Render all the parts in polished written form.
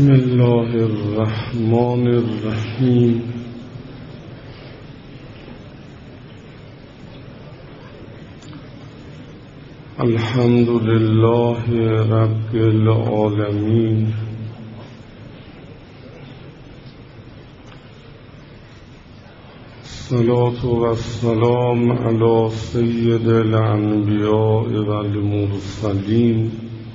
بسم الله الرحمن الرحیم. الحمد لله رب العالمین. الصلاة والسلام علی سید الانبیاء والمرسلین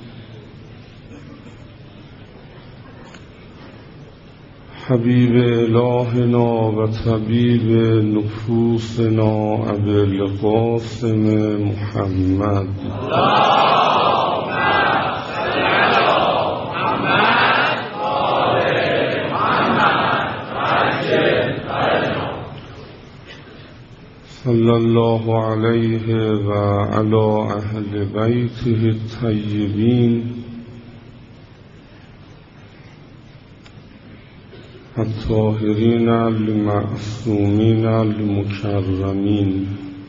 حبیب الهنا و طبیب نفوسنا ابی القاسم محمد. صلی الله علیه و علی اهل بیته الطیبین الطاهرین المعصومین المکرمین.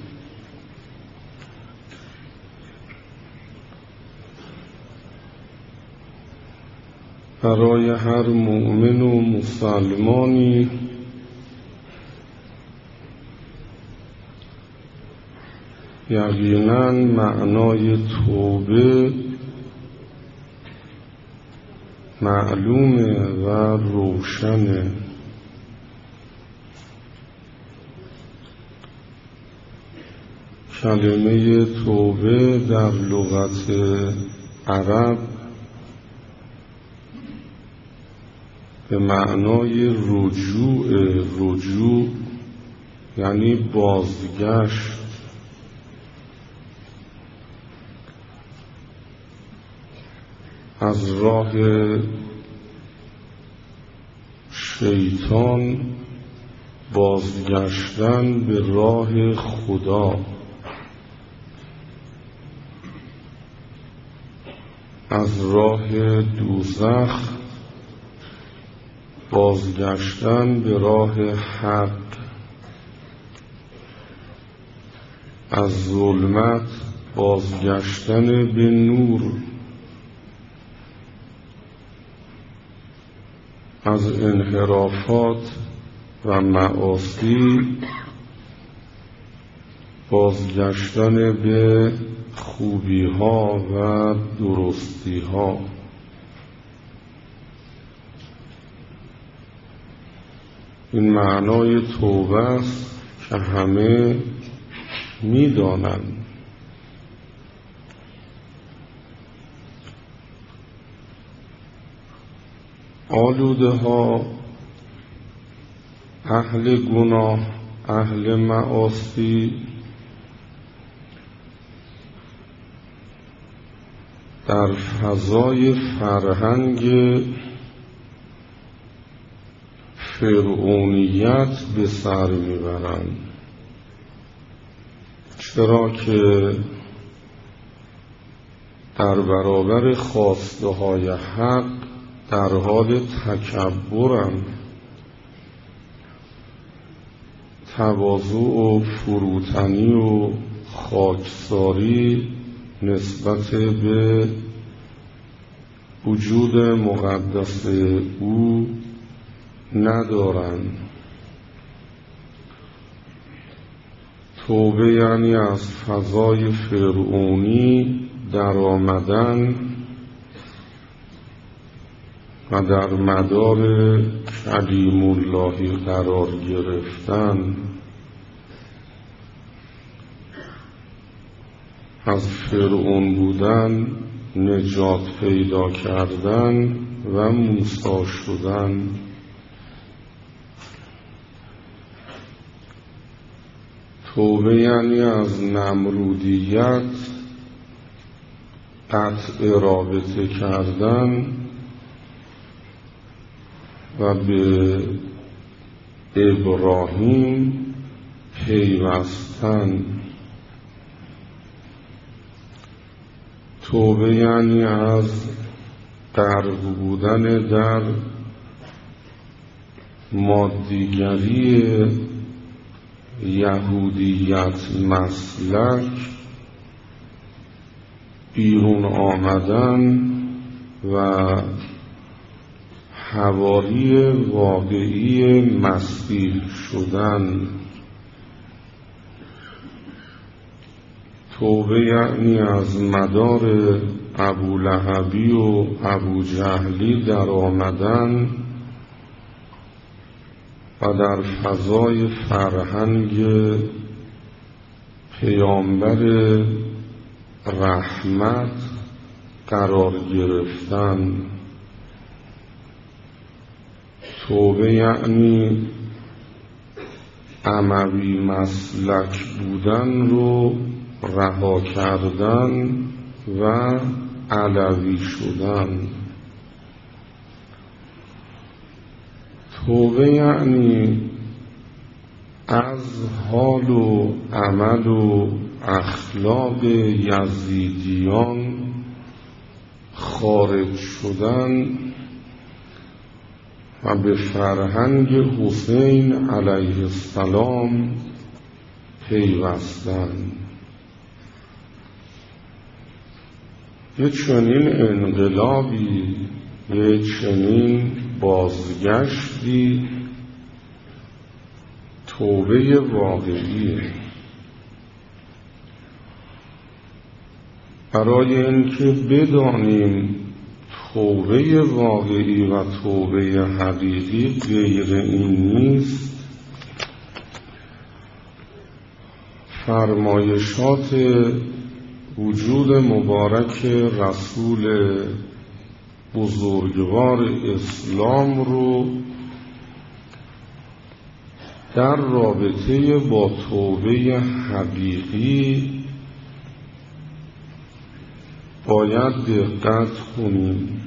برای هر مؤمن و مسلمانی یقیناً معنای توبه معلومه و روشنه. کلمه توبه در لغت عرب به معنای رجوع یعنی بازگشت. از راه شیطان بازگشتن به راه خدا، از راه دوزخ بازگشتن به راه حق، از ظلمت بازگشتن به نور، از انحرافات و معاصی بازگشتن به خوبی ها و درستی ها. این معنای توبه است که همه می‌دانند. آلوده ها، اهل گناه، اهل معاصی در فضای فرهنگ فرعونیت به سر میبرند، چرا که در برابر خواسته های حق در حال تکبرند، تواضع و فروتنی و خاکساری نسبت به وجود مقدس او ندارند. توبه یعنی از فضای فرعونی در آمدن و در مدار کلیم الله قرار گرفتن، از فرعون بودن نجات پیدا کردن و موسی شدن. توبه یعنی از نمرودیت قطع رابطه کردن و به ابراهیم پیوستن. توبه یعنی از غرق بودن در مادیگری یهودیت مسلک بیرون آمدن و حوالی واقعی مسیح شدن. توبه یعنی از مدار ابولهبی و ابوجهلی در آمدن و در فضای فرهنگ پیامبر رحمت قرار گرفتن. توبه یعنی اموی مسلک بودن رو رها کردن و علوی شدن. توبه یعنی از حال و عمل و اخلاق یزیدیان خارج شدن و به فرهنگ حسین علیه السلام پیوستن. یک چنین انقلابی، یک چنین بازگشتی توبه واقعیه. برای اینکه بدانیم توبه واقعی و توبه حقیقی غیر این نیست، فرمایشات وجود مبارک رسول بزرگوار اسلام رو در رابطه با توبه حقیقی باید دقت کنیم.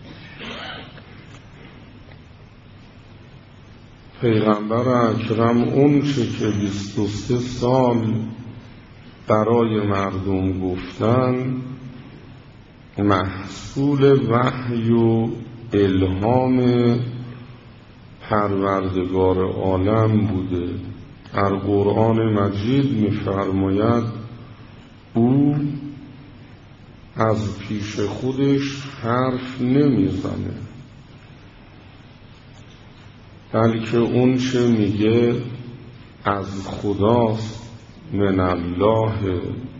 پیغمبر اکرم اون چه که 23 سال برای مردم گفتن محصول وحی و الهام پروردگار عالم بوده. در قرآن مجید می‌فرماید او از پیش خودش حرف نمیزنه، بلکه اون چه میگه از خداست، من الله.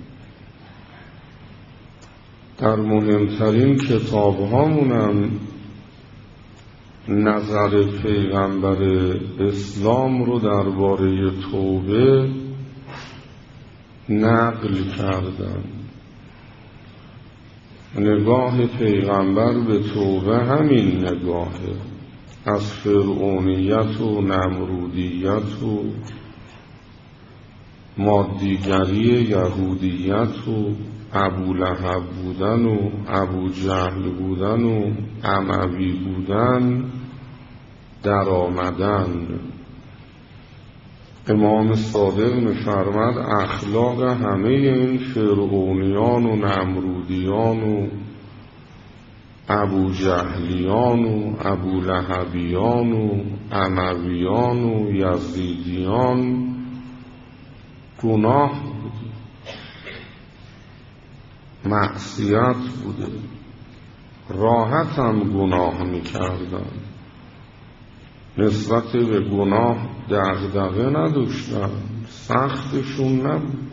در مهمترین کتاب هامونم نظر پیغمبر اسلام رو درباره توبه نقل کردن. نگاه پیغمبر به توبه همین نگاهه، از فرعونیت و نمرودیت و مادیگری یهودیت و ابولهب بودن و ابوجهل بودن و اموی بودن در آمدن. امام صادق می‌فرماد اخلاق همه این فرعونیان و نمرودیان و ابوجهلیان و ابولهبیان و امویان و یزیدیان گناه بوده، معصیت بوده، راحت هم گناه میکردن، نسبت به گناه دغدغه نداشتن، سختشون نبود.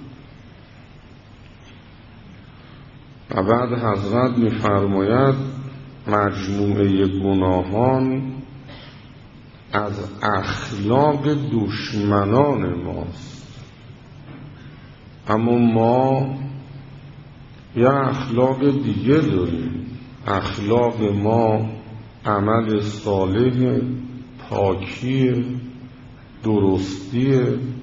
و بعد حضرت میفرماید مجموعه گناهان از اخلاق دشمنان ماست، اما ما یه اخلاق دیگه داریم. اخلاق ما عمل صالح، پاکی، درستی،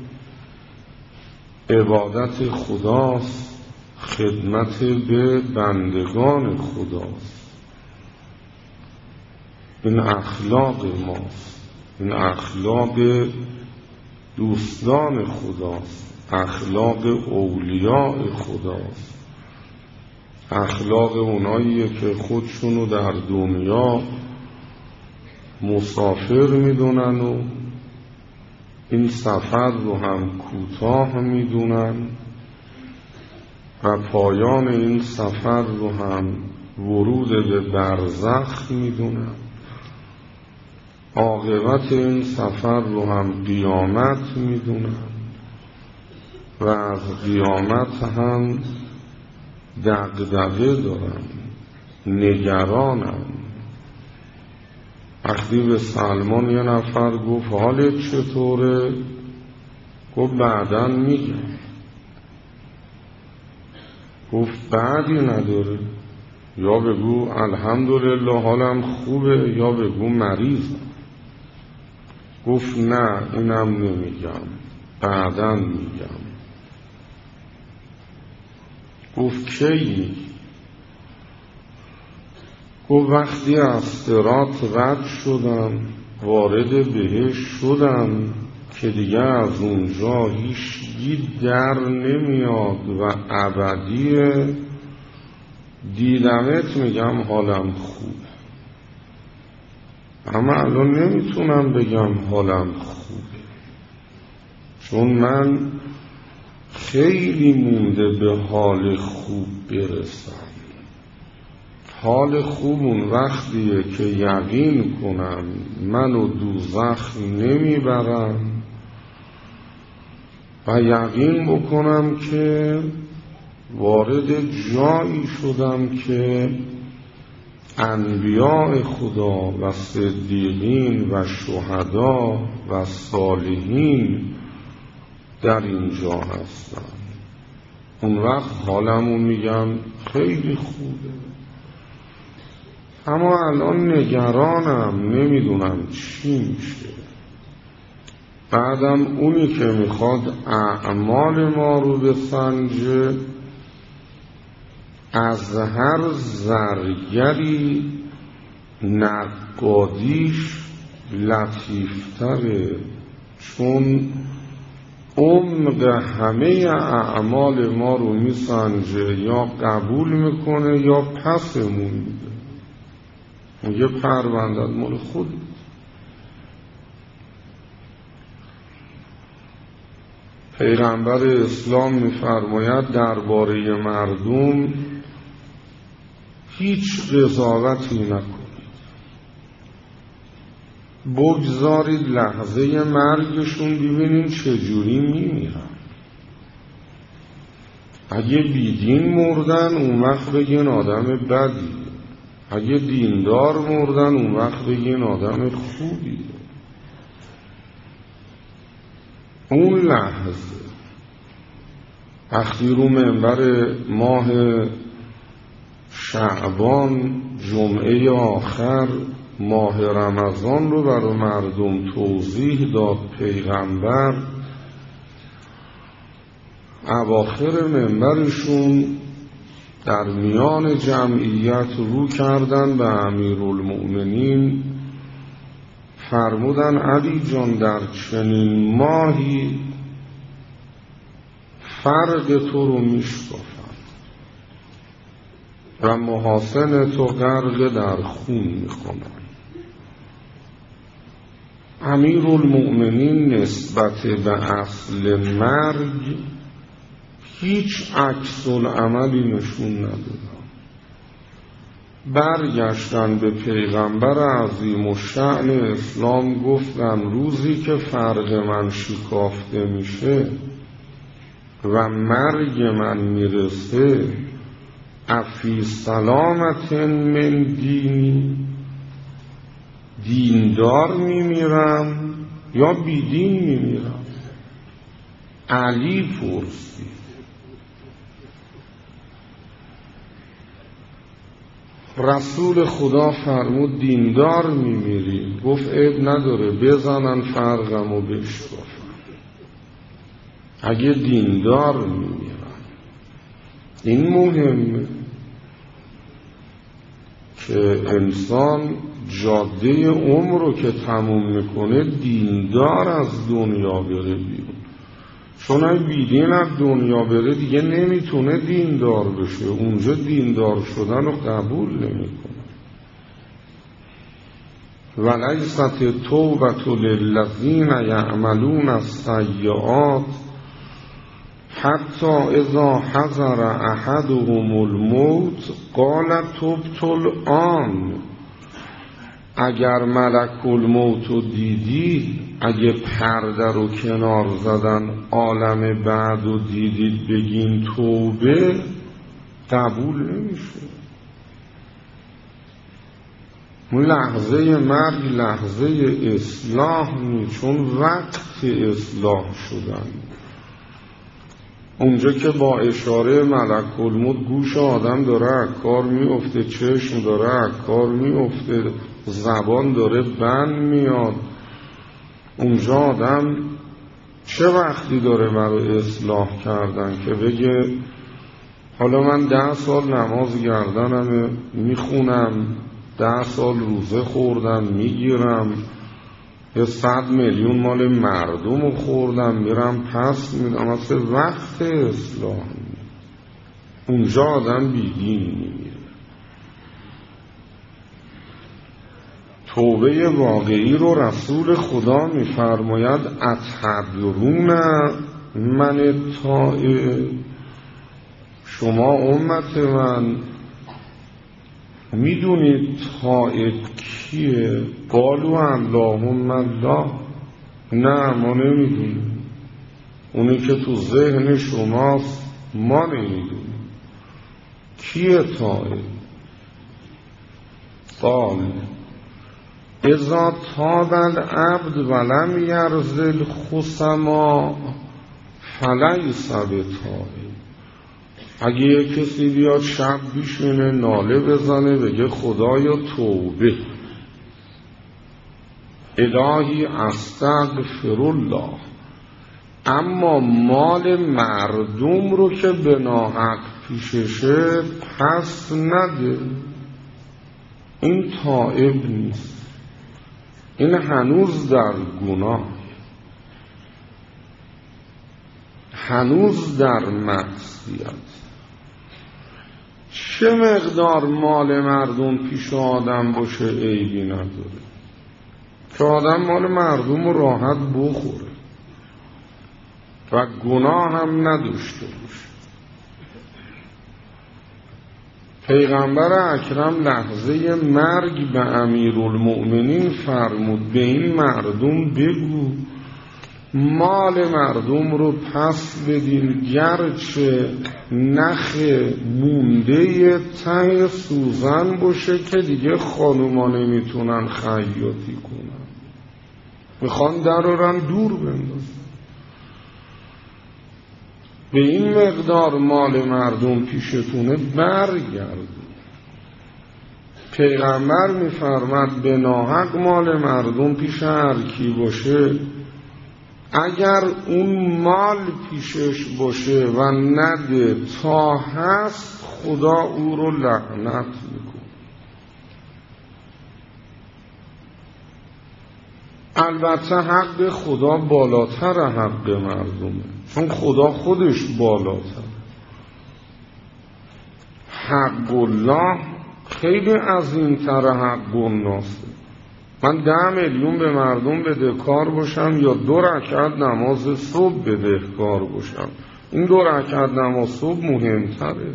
عبادت خداست، خدمت به بندگان خداست. این اخلاق ماست، این اخلاق دوستان خداست، اخلاق اولیاء خداست، اخلاق اونایی که خودشونو در دنیا مسافر میدونن و این سفر رو هم کوتاه میدونن و پایان این سفر رو هم ورود به برزخ میدونن. عاقبت این سفر رو هم قیامت میدونن و از قیامت هم دغدغه دارن، نگرانن. وقتی به سلمان یه نفر گفت حالت چطوره؟ گفت بعداً میگم. گفت بعدی نداره، یا بگو الحمدلله حالم خوبه یا بگو مریضم. گفت نه اینم نمیگم، بعداً میگم. گفت کی؟ گفت وقتی از صراط رد شدم وارد بهشت شدم که دیگه از اونجا هیچی در نمیاد و ابدیه، دیدمت میگم حالم خوبه. اما الان نمیتونم بگم حالم خوبه، چون من خیلی مونده به حال خوب برسم. حال خوب اون وقتیه که یقین کنم منو دوزخ نمیبرم و یقین بکنم که وارد جایی شدم که انبیاء خدا و صدیقین و شهدا و صالحین در اینجا هستن. اون وقت حالمو میگم خیلی خوبه. اما الان نگرانم، نمیدونم چی میشه. بعدم اونی که میخواد اعمال ما رو بسنجه از هر زرگری نقادیش لطیفتره، چون عمق همه اعمال ما رو میسنجه، یا قبول میکنه یا پسمون میده. میگه پروندت مال خود. پیغمبر اسلام میفرماید درباره مردم هیچ قضاوتی نکنید، بگذارید لحظه مرگشون ببینید چجوری میمیرن. اگه بیدین مردن اون وقت بگین آدم بدی، اگه دیندار مردن اون وقت بگین آدم خوبی. اون لحظه وقتی رو منبر ماه شعبان جمعه آخر ماه رمضان رو برای مردم توضیح داد پیغمبر، اواخر منبرشون در میان جمعیت رو کردن به امیرالمؤمنین، فرمودن علی جان در چنین ماهی فرق تو رو میشکافن و محاسن تو غرق در خون میکنن. امیرالمؤمنین نسبت به اصل مرگ هیچ عکس العملی نشون ندادن. برگشتن به پیغمبر عظیم الشأن اسلام گفتن روزی که فرق من شکافته میشه و مرگ من میرسه، افی سلامت من دینی، دیندار میمیرم یا بیدین میمیرم؟ علی پرسید. رسول خدا فرمود دیندار میمیری؟ گفت عیب نداره بزنن فرقم و بشکافن. اگه دیندار میمیرن، این مهمه که انسان جاده عمر رو که تموم میکنه دیندار از دنیا بره بیرون. چون اگه بیدین از دنیا بره دیگه نمیتونه دیندار بشه، اونجا دیندار شدن رو قبول نمیکنه. ولیست توبة للذین یعملون السیئات حتی اذا حضر احدهم الموت قال تبت الآن. اگر ملک الموت رو دیدید، اگه پرده رو کنار زدن عالم بعد رو دیدید بگین توبه، قبول نمیشه. اون لحظه مرگ لحظه اصلاح نیست، چون وقت اصلاح شدن. اونجا که با اشاره ملک الموت گوش آدم داره کار میفته، چشم داره کار میفته، زبان داره بند میاد، اونجا آدم چه وقتی داره برای اصلاح کردن که بگه حالا من 10 سال نماز گردنم میخونم، 10 سال روزه خوردم میگیرم، 100 میلیون مال مردم رو خوردم میرم پس میدم، اصلا وقت اصلاح اونجا آدم بیدین میگیره. توبه واقعی رو رسول خدا میفرماید اتدرون من تائب، شما امت من میدونید تائب کیه؟ قالوا اللهم الله. نه ما نمیدونیم. اونی که تو ذهن شماست ما نمیدونیم. کیه تائب؟ قال اذا تاب العبد ولم یرزل خصما فلیس بتائب. اگه یک کسی بیاد شب بیشونه ناله بزنه بگه خدایا توبه، الهی استغفر الله، اما مال مردم رو که به ناحق پیششه پس نده، این تائب نیست، این هنوز در گناه، هنوز در معصیت. چه مقدار مال مردم پیش آدم باشه عیبی نداره، که آدم مال مردم رو راحت بخوره و گناه هم نداشته باشه. پیغمبر اکرم لحظه مرگ به امیرالمؤمنین فرمود به این مردم بگو مال مردم رو پس بدین، گرچه نخ مونده ته سوزن باشه که دیگه خانوما نمیتونن خیاطی کنن، میخوان درارن دور بندازن. به این مقدار مال مردم پیشتونه برگردون. پیغمبر میفرماد به ناحق مال مردم پیش هر کی باشه، اگر اون مال پیشش باشه و نده تا هست، خدا او رو لعنت میکنه. البته حق خدا بالاتر حق مردمه، چون خدا خودش بالاتر. حق الله خیلی عظیم‌تر حق الناسه. من 10 میلیون به مردم بدهکار باشم یا 2 رکعت نماز صبح بدهکار باشم، این 2 رکعت نماز صبح مهمتره.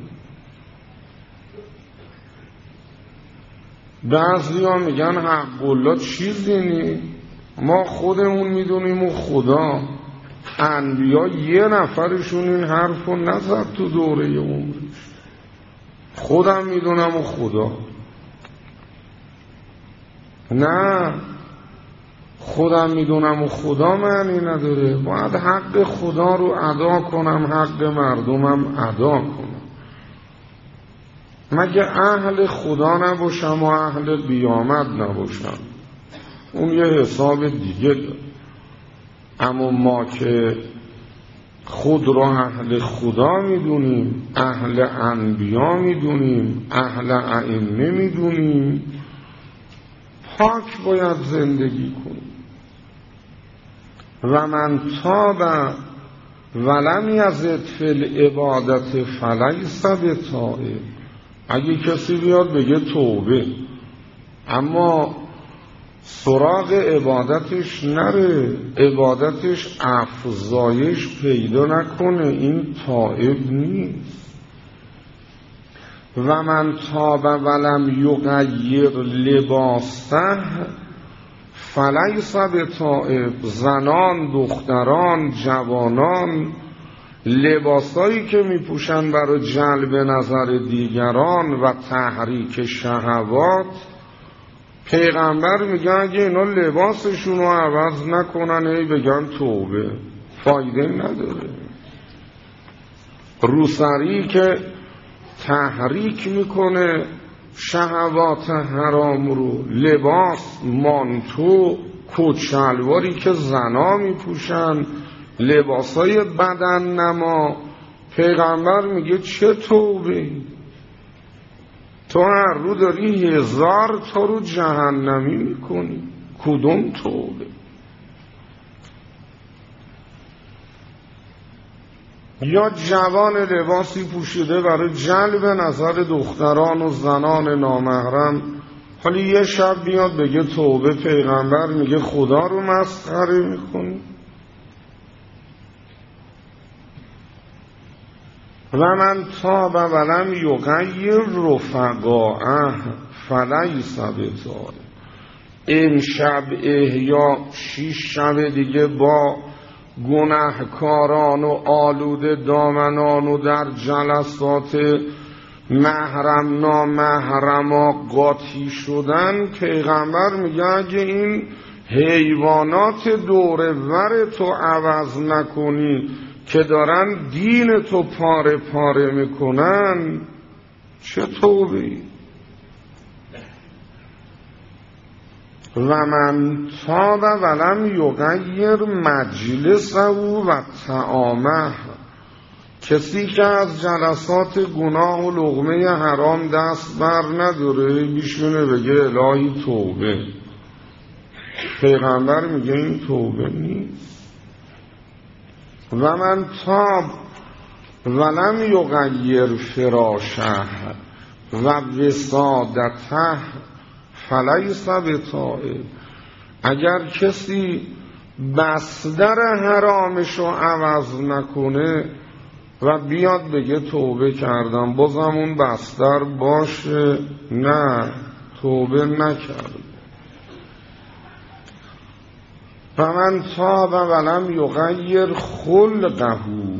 بعضی ها میگن حق الله چیزی نی، ما خودمون میدونیم و خدا. انبیا 1 نفرشون این حرف رو نزد تو دوره عمرش، خودم میدونم و خدا. نه، خودم میدونم و خدا معنی نداره، باید حق خدا رو ادا کنم، حق مردمم ادا کنم. مگه اهل خدا نباشم و اهل قیامت نباشم، اون یه حساب دیگه داره. اما ما که خود را اهل خدا میدونیم، اهل انبیا میدونیم، اهل ائمه میدونیم، پاک باید زندگی کنیم. و من تاب ولم یزد فی العبادت فلیس بتائب. اگه کسی بیاد بگه توبه اما سراغ عبادتش نره، عبادتش افزایش پیدا نکنه، این تائب نیست. و من تاب ولم یغیر لباسه فلیس بتائب. زنان، دختران، جوانان لباسایی که میپوشن برای جلب نظر دیگران و تحریک شهوات، پیغمبر میگه اگه اینا لباسشون رو عوض نکنن ای بگن توبه، فایده نداره. روسری که تحریک میکنه شهوات حرام رو، لباس، مانتو، کچلواری که زنا میپوشن، لباسای بدن نما، پیغمبر میگه چه توبه؟ تو هر رو داری 1000 تا رو جهنمی میکنی، کدوم توبه؟ یا جوان لباسی پوشیده برای جلب نظر دختران و زنان نامحرم، حالا یه شب بیاد بگه توبه، پیغمبر میگه خدا رو مسخره میکنی؟ و من تاب ولم یغیر رفقاءه فلیس بتائب. امشب احیا 6 شب دیگه با گناهکاران و آلوده دامنان و در جلسات محرم نامحرما قاطی شدن، پیغمبر میگه اگه این حیوانات دور ور تو عوض نکنی که دارن دین تو پاره پاره میکنن، چه توبه‌ای؟ و من تاب ولم یغیر مجلسه و طعامه. کسی که از جلسات گناه و لقمه حرام دست بر نداره بیشونه بگه الهی توبه، پیغمبر میگه این توبه نیست. و من تاب ولم یغیر فراشه و وسادته فلیس بتائب. اگر کسی بستر حرامشو عوض نکنه و بیاد بگه توبه کردم، بازم اون بستر باشه، نه توبه نکرد. و من تاب ولم یغیر خلقه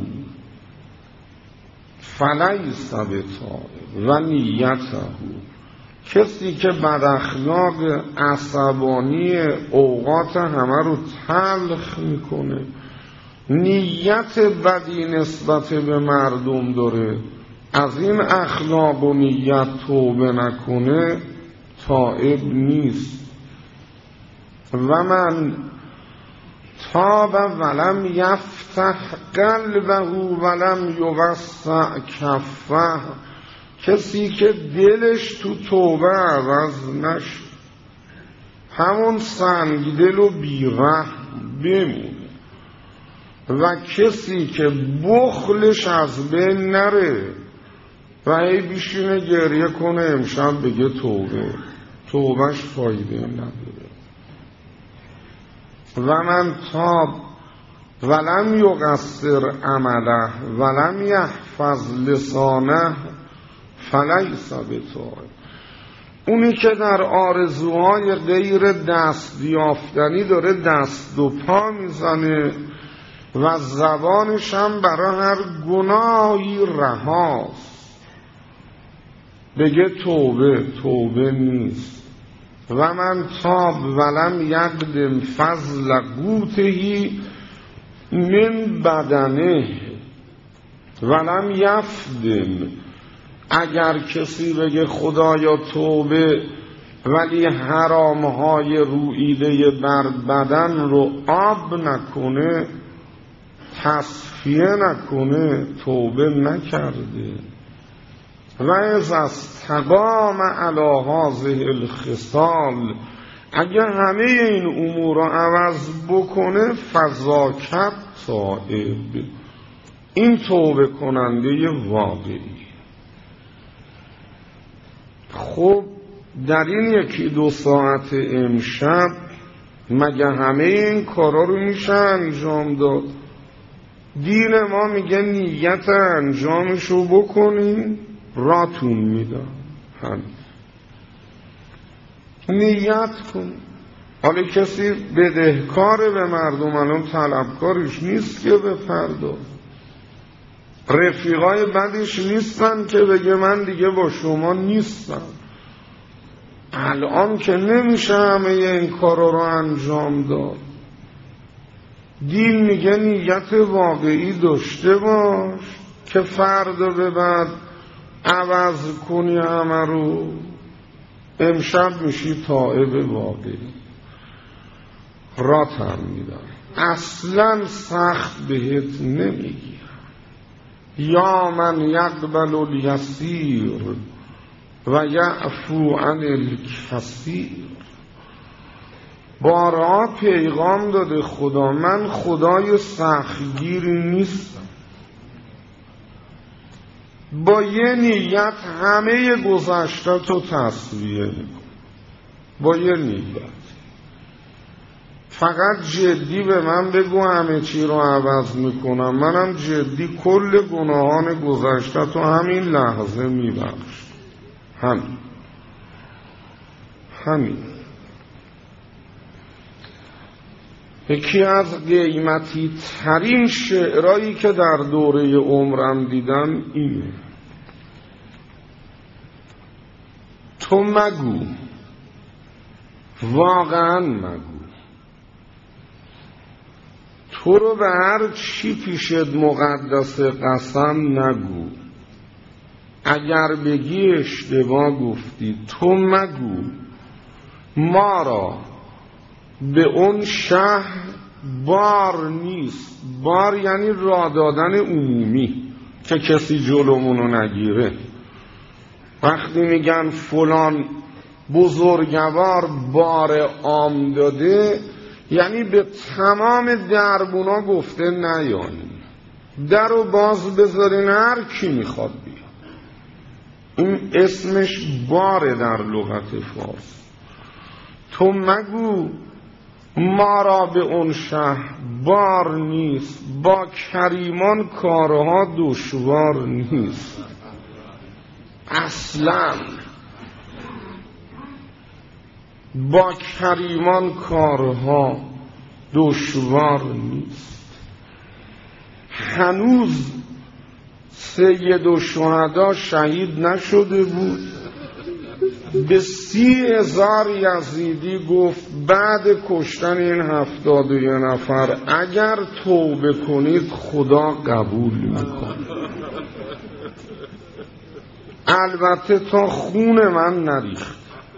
فلیس بتائب و نیته. کسی که بد اخلاق، عصبانی، اوقات همه رو تلخ میکنه، نیت بدی نسبت به مردم داره، از این اخلاق و نیت توبه نکنه، تائب نیست. و من تاب ولم یفتح قلبه ولم یوسع کفه. کسی که دلش تو توبه عوض نشه، همون سنگ دل و بیرحم بمونه، و کسی که بخلش از بین نره و هی بیشینه گریه کنه امشب بگه توبه، توبهش فایده نداره. و من تاب ولم یقصر عمله ولم یحفظ لسانه فلیس بتائب. اونی که در آرزوهای غیر دست یافتنی داره دست و پا میزنه و زبانش هم برای هر گناهی رهاست، بگه توبه، توبه نیست. و من تاب ولم یقدم فضل قوتهی من بدنه ولم یفدم. اگر کسی بگه خدایا توبه، ولی حرامهای روییده بر بدن رو آب نکنه، تصفیه نکنه، توبه نکرده. و از استقام علی هذه الخصال، اگر همه این امور رو عوض بکنه، فذاکت تائب، این توبه کننده واقعی. خب در این 1-2 ساعت امشب مگه همه این کارا رو میشه انجام داد؟ دین ما میگه نیت انجامشو بکنین راتون میدم. نیت کن. حالا کسی بدهکاره به مردم، الان طلبکارش نیست که بپرداز. رفیقای بدش نیستن که بگه من دیگه با شما نیستم. الان که نمیشه همه این کارا رو انجام داد. دین میگه نیت واقعی داشته باش که فردا به بعد عوض کنی همه رو. امشب میشی تائب واقعی. راتم میدم، اصلا سخت بهت نمیگی. یا من یقبل الیسیر و یعفو عن الکثیر. بارها پیغام داده خدا، من خدای سختگیری نیستم. با یه نیت همه گذشته تو تصویه میکن، با یه نیت. فقط جدی به من بگو همه چی رو عوض میکنم. منم جدی کل گناهان گذشته تو همین لحظه میبخش. همین. یکی از قیمتی ترین شعرهایی که در دوره عمرم دیدم اینه: تو مگو، واقعا مگو، تو رو به هر چی پیشت مقدس قسم نگو. اگر بگی اشتباه گفتی. تو مگو ما را به اون شهر بار نیست. بار یعنی راه دادن عمومی که کسی جلومونو نگیره. وقتی میگن فلان بزرگوار بار عام داده، یعنی به تمام دربونا گفته نیانی، در رو باز بذارین هر کی میخواد بیا. این اسمش باره در لغت فارس. تو مگو ما را به اون شهر بار نیست. با کریمان کارها دشوار نیست. اصلا با کریمان کارها دشوار نیست. هنوز سید الشهدا شهید نشده بود. به 30,000 یزیدی گفت بعد کشتن این 71 نفر اگر توبه کنید خدا قبول میکنه. البته تا خون من نریخت.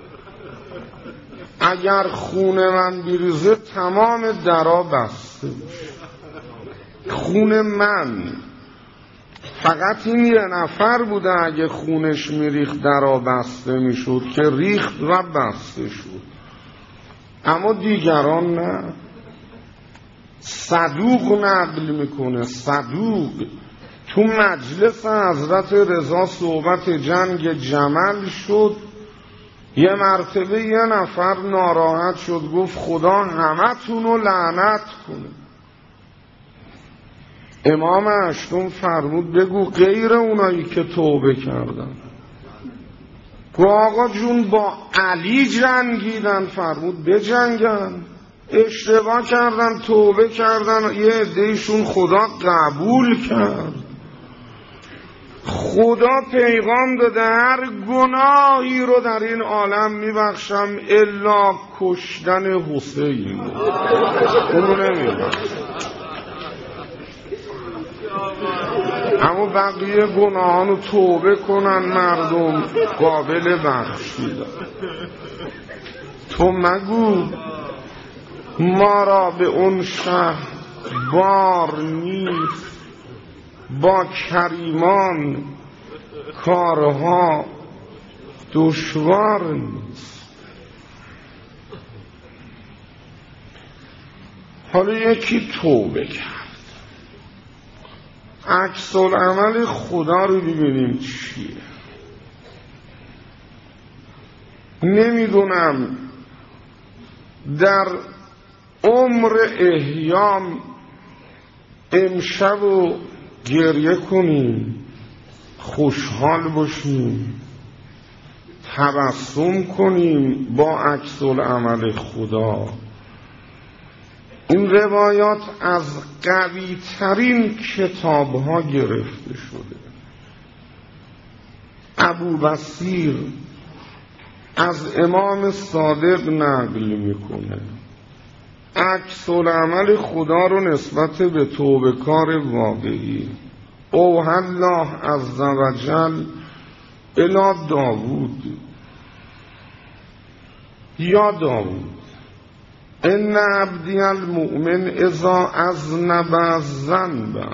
اگر خون من بریزه تمام درا بسته میشه. خون من فقط این یه نفر بوده اگه خونش میریخت درا بسته میشد که ریخت و بسته شد، اما دیگران نه. صدوق نقل میکنه، صدوق تو مجلس حضرت رضا صحبت جنگ جمل شد. یه مرتبه یه نفر ناراحت شد، گفت خدا همتون رو لعنت کنه. امام هشتم فرمود بگو غیر اونایی که توبه کردن. گفت آقا جون با علی جنگیدن. فرمود بجنگن. اشتباه کردن، توبه کردن، یه عده‌شون خدا قبول کرد. خدا پیغام داده هر گناهی رو در این عالم میبخشم الا کشتن حسین. اونو نمیبخشم. اما بقیه گناهانو توبه کنن مردم، قابل بخشیدن. تو مگو ما را به اون شهر بار نیست. با کریمان کارها دشوار نیست. حالا یکی توبه کرد، عکس العمل خدا رو ببینیم چیه. نمیدونم در عمر احیام امشب و گریه کنیم، خوشحال باشیم، تبسم کنیم با عکس العمل خدا. این روایات از قوی ترین کتاب ها گرفته شده. ابو بصیر از امام صادق نقل میکنه عکس العمل خدا رو نسبت به توبه کار واقعی. اوحی الله عز و جل الی داوود، یا داوود ان عبدی المؤمن اذا اذنب ذنبا،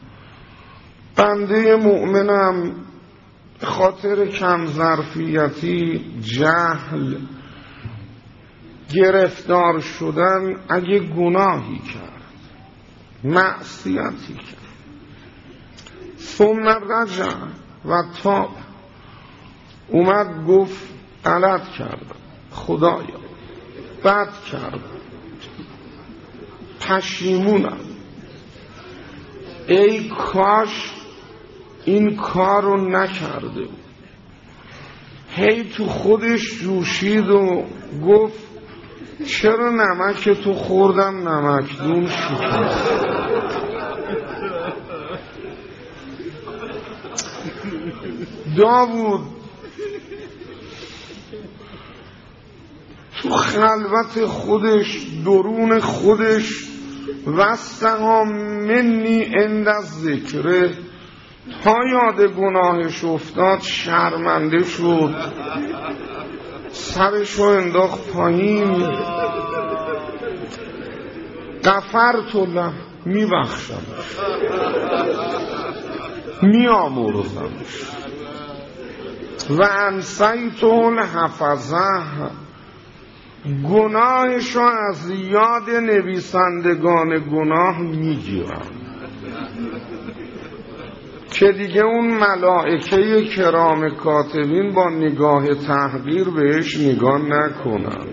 بنده مؤمنم خاطر کم ظرفیتی، جهل، گرفتار شدن اگه گناهی کرد، معصیتی کرد، ثم رجع و تاب، اومد گفت غلط کردم خدایا، بد کردم، پشیمونم، ای کاش این کار رو نکرده. هی تو خودش جوشید و گفت چرا نمک تو خوردم نمکدون شکست. داوود تو خلوت خودش، درون خودش، وستها منی عند الذکر، تا یاد گناهش افتاد شرمنده شد، سرشو انداخت پایین. غفرت له، میبخشمش، میامرزمش. و انسیت الحفظه، گناهشو از یاد نویسندگان گناه میگیرم که دیگه اون ملائکه کرام کاتبین با نگاه تحقیر بهش نگاه نکنن.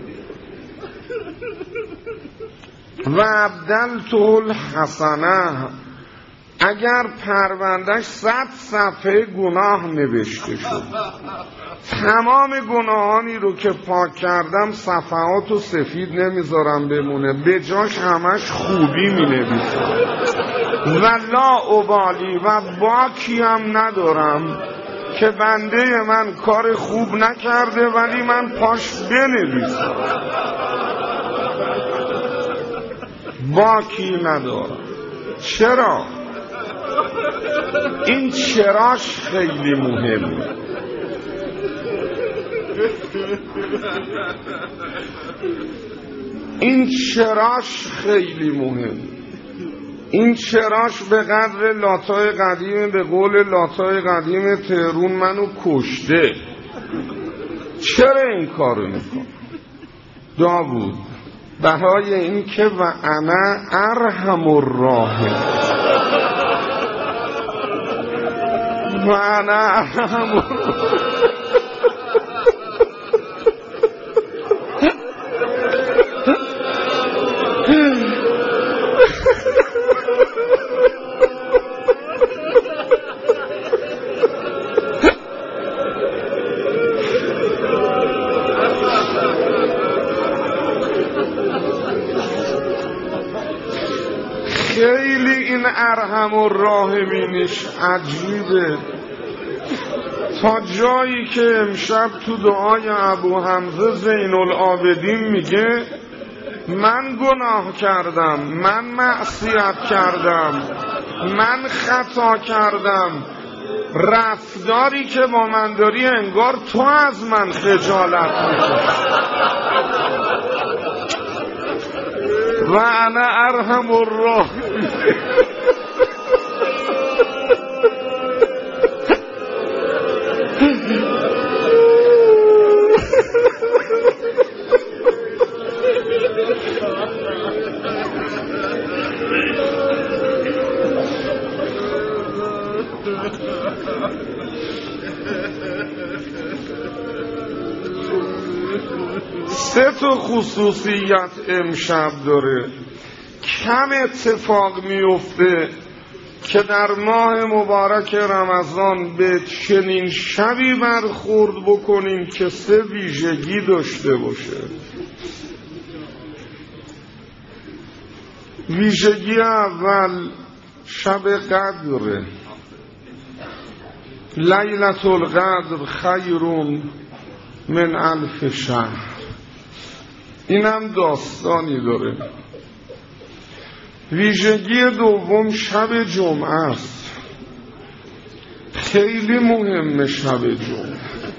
و ابدلته الحسنه، اگر پروندهش 100 صفحه گناه نوشته شد، تمام گناهانی رو که پاک کردم صفحاتو سفید نمیذارم بمونه، به جاش همش خوبی مینویسم و لا ابالی، و باکی هم ندارم که بنده من کار خوب نکرده ولی من پاش بنویسم، باکی ندارم. چرا؟ این چراش خیلی مهمه. این چراش خیلی مهمه. این چراش به قدر لاتای قدیم، به قول لاتای قدیم تهرون، منو کشته. چرا این کارو میکنه داوود؟ برای این که و انا ارحم الراحمین، و انا ارحم الراحمین. خیلی این ارحم الراحمینش عجیبه، تا جایی که امشب تو دعای ابو حمزه زین العابدین میگه من گناه کردم، من معصیت کردم، من خطا کردم، رفتاری که با من داری انگار تو از من خجالت می‌کشی. و انا ارحم الراحمین. سه تا خصوصیت امشب داره. کم اتفاق میفته که در ماه مبارک رمضان به چنین شبی برخورد بکنیم که 3 ویژگی داشته باشه. ویژگی اول شب قدره. لیلة القدر خیر من 1000 شهر. این هم داستانی داره. ویژگی دوم شب جمعه است. خیلی مهمه شب جمعه.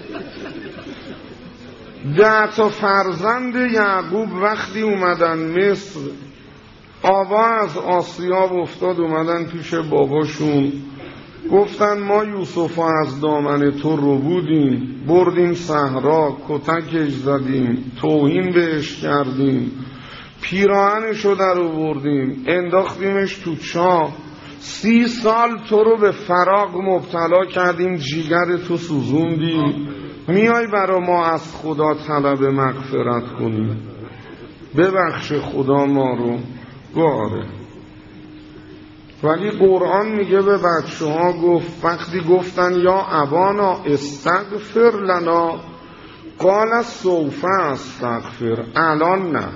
10 فرزند یعقوب وقتی اومدن مصر، آوا از آسیاب افتاد، اومدن پیش باباشون، گفتن ما یوسف از دامن تو رو بودیم، بردیم صحرا، کتکش زدیم، توهین بهش کردیم، پیراهنشو در آوردیم، انداختیمش تو چاه، 30 سال تو رو به فراق مبتلا کردیم، جیگر تو سوزوندیم، میای برا ما از خدا طلب مغفرت کنیم، ببخش خدا ما رو. گاره. ولی قرآن میگه به بچه ها گفت، وقتی گفتن یا ابانا استغفر لنا قال سوف استغفر، الان نه.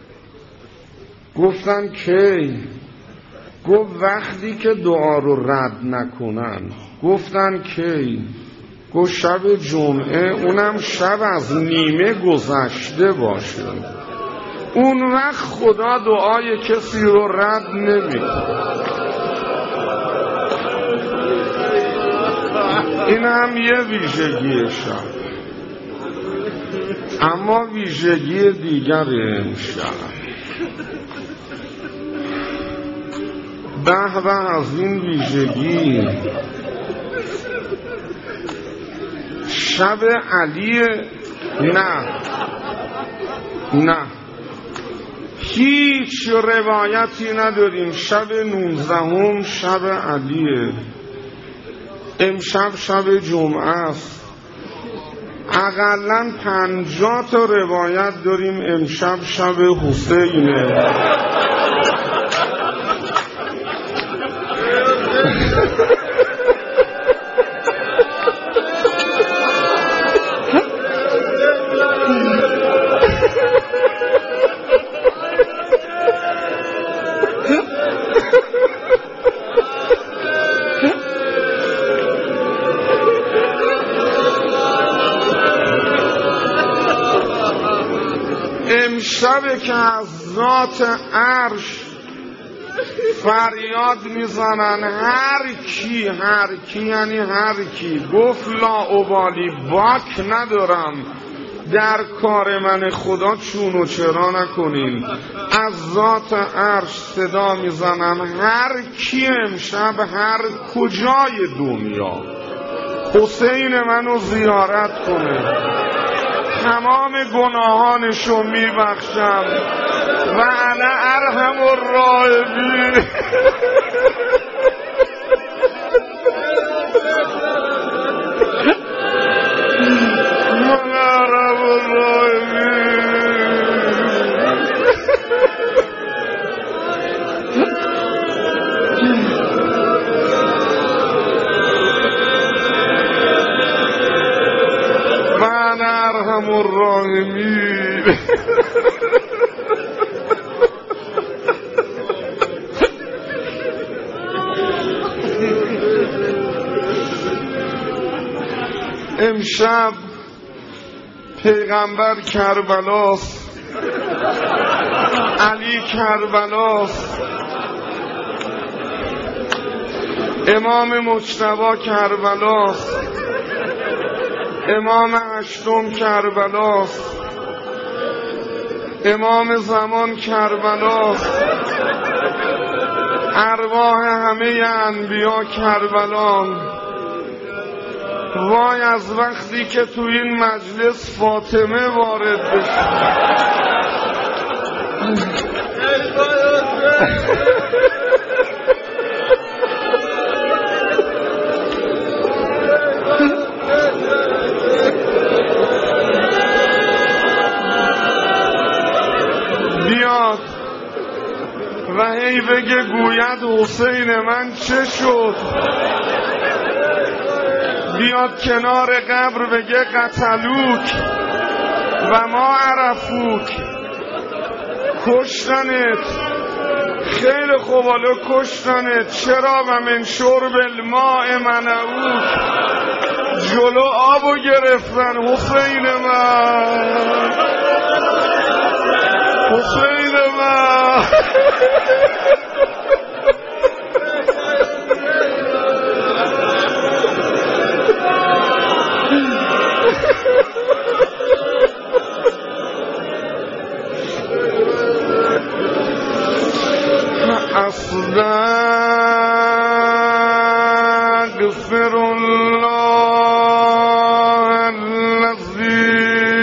گفتن کی؟ گفت وقتی که دعا رو رد نکنن. گفتن کی؟ گفت شب جمعه، اونم شب از نیمه گذشته باشه، اون وقت خدا دعای کسی رو رد نمیکنه. این هم یه ویژگی شب. اما ویژگی دیگر امشب، به از این ویژگی، شب علی. نه هیچ روایتی نداریم. شب 19 شب علیه. امشب شب جمعه است. اقلاً 50 تا روایت داریم امشب شب حسینه. امشب که از ذات عرش فریاد میزنن هر کی یعنی هر کی، گفت لا ابالی، باک ندارم در کار من خدا چون و چرا نکنین. از ذات عرش صدا میزنن هر کی امشب هر کجای دنیا حسین منو زیارت کنه، تمام گناهانشو میبخشم و انا ارحم الراحمین. ارحم الراحمین. امشب پیغمبر کربلاست، علی کربلاست، امام مجتبی کربلاست، امام هشتم کربلاست، امام زمان کربلاست، ارواح همه انبیا کربلان. وای از وقتی که تو این مجلس فاطمه وارد بشه. و هی بگه گوید حسین من چه شد، بیاد کنار قبر بگه قتلوک و ما عرفوک، کشتنت. خیلی خوب، حالا کشتنت چرا؟ و من شرب الماء منعوک، جلو آبو گرفتن. حسین من، حسین من. أستغفر الله الذي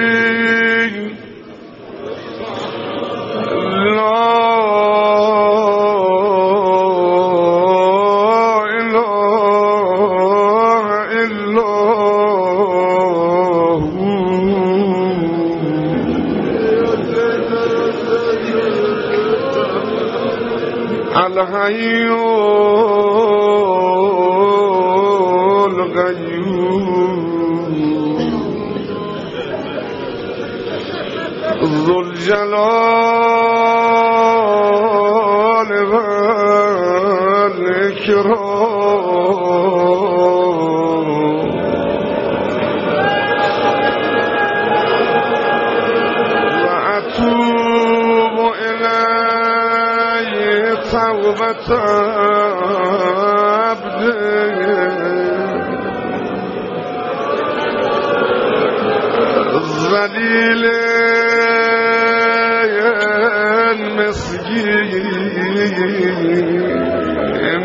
لا إله إلا هو الحي القيوم ذو الجلال والإكرام وأتوب إليه توبة ذلیل مسکین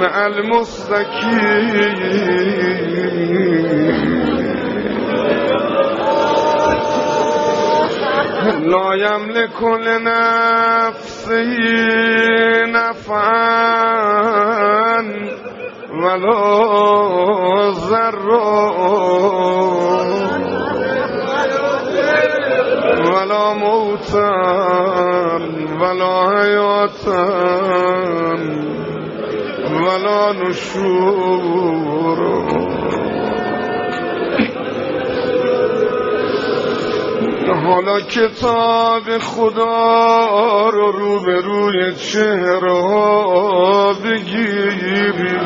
المستکین لا یملک لنفسه نفعا ولا ضرا ولا موتا ولا حیاتا ولا نشور. حالا کتاب خدا رو روبروی چهره ها بگیری،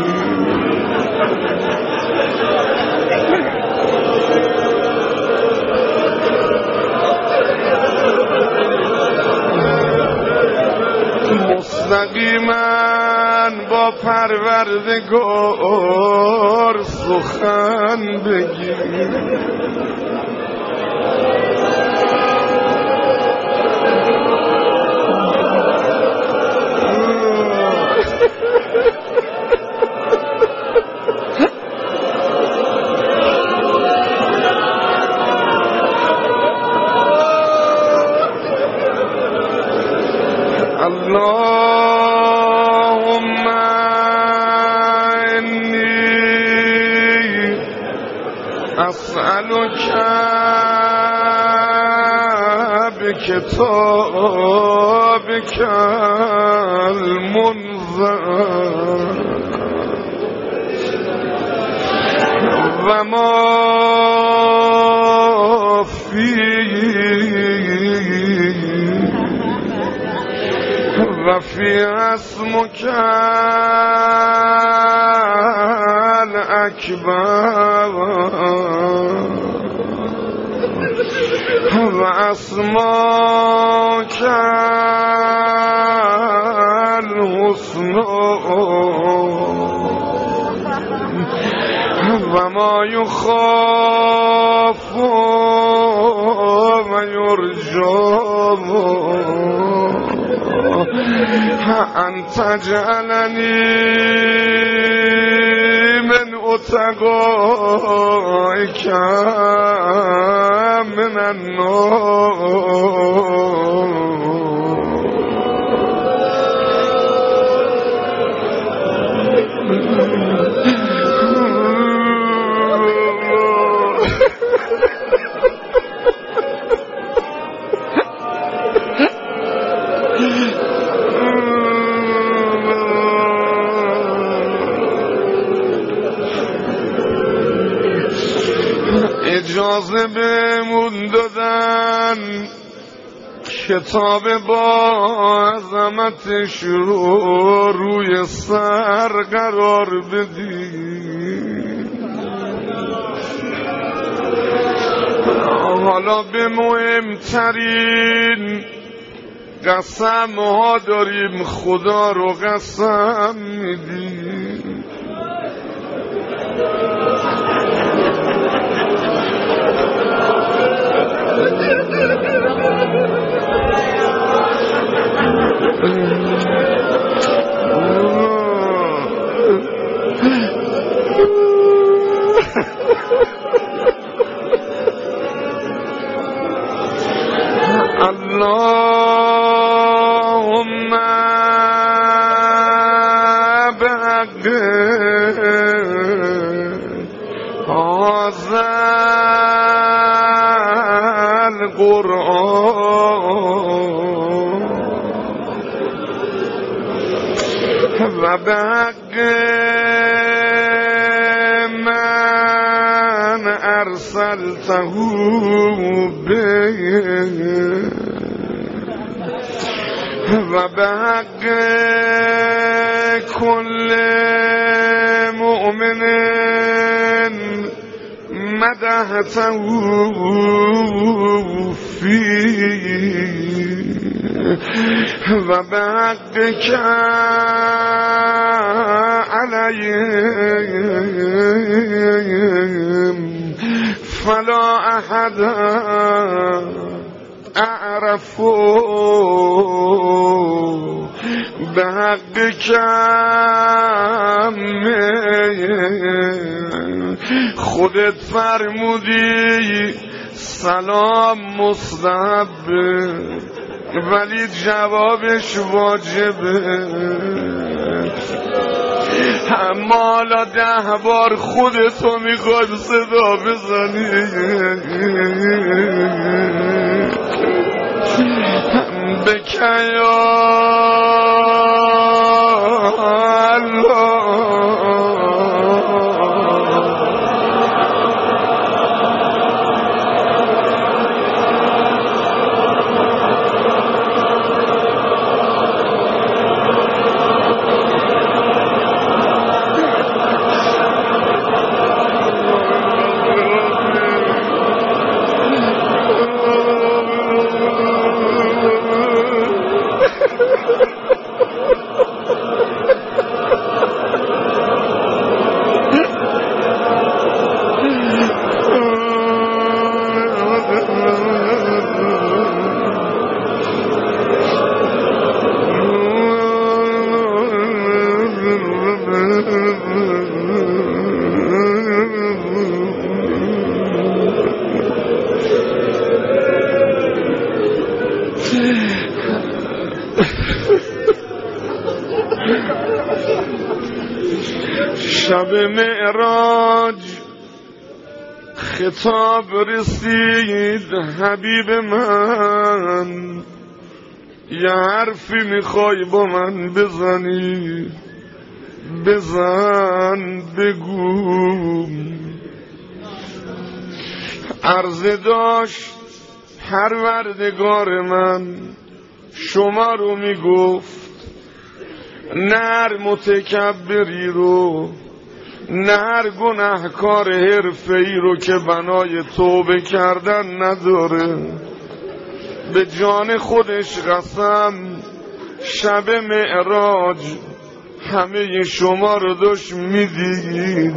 مستقیما با پروردگار سخن بگیر. اللهم إني أسألك بكتابك المنزل وما فيه وفي اسمك الأكبر وأسماك الحسنى وما يخاف ويرجى أن تجعلني من أتقائك من النار. تازه بهمون دادن کتاب با عظمتش رو روی سر قرار بدیم. حالا به مهمترین قسم ها داریم، خدا رو قسم میدیم. اللهم بحق هذا القرآن و بحق من ارسلته به و به حق کل مؤمن مدحته فيه و به حق که علیهم فلا احد اعرفوا به حق کم خودت فرمودی سلام مستحبه ولی جوابش واجبه. اما حالا 10 بار خودتو میخوای صدا بزنی بکن یا الله. شب معراج خطاب رسید حبیب من، یه حرفی میخوای با من بزنی؟ بزن بگو. عرضه داشت پروردگار من شما رو میگفت نه هر متکبری رو، نه هر گناهکار حرفه‌ای رو که بنای توبه کردن نداره. به جان خودش قسم شب معراج همه شما رو داشت میدید.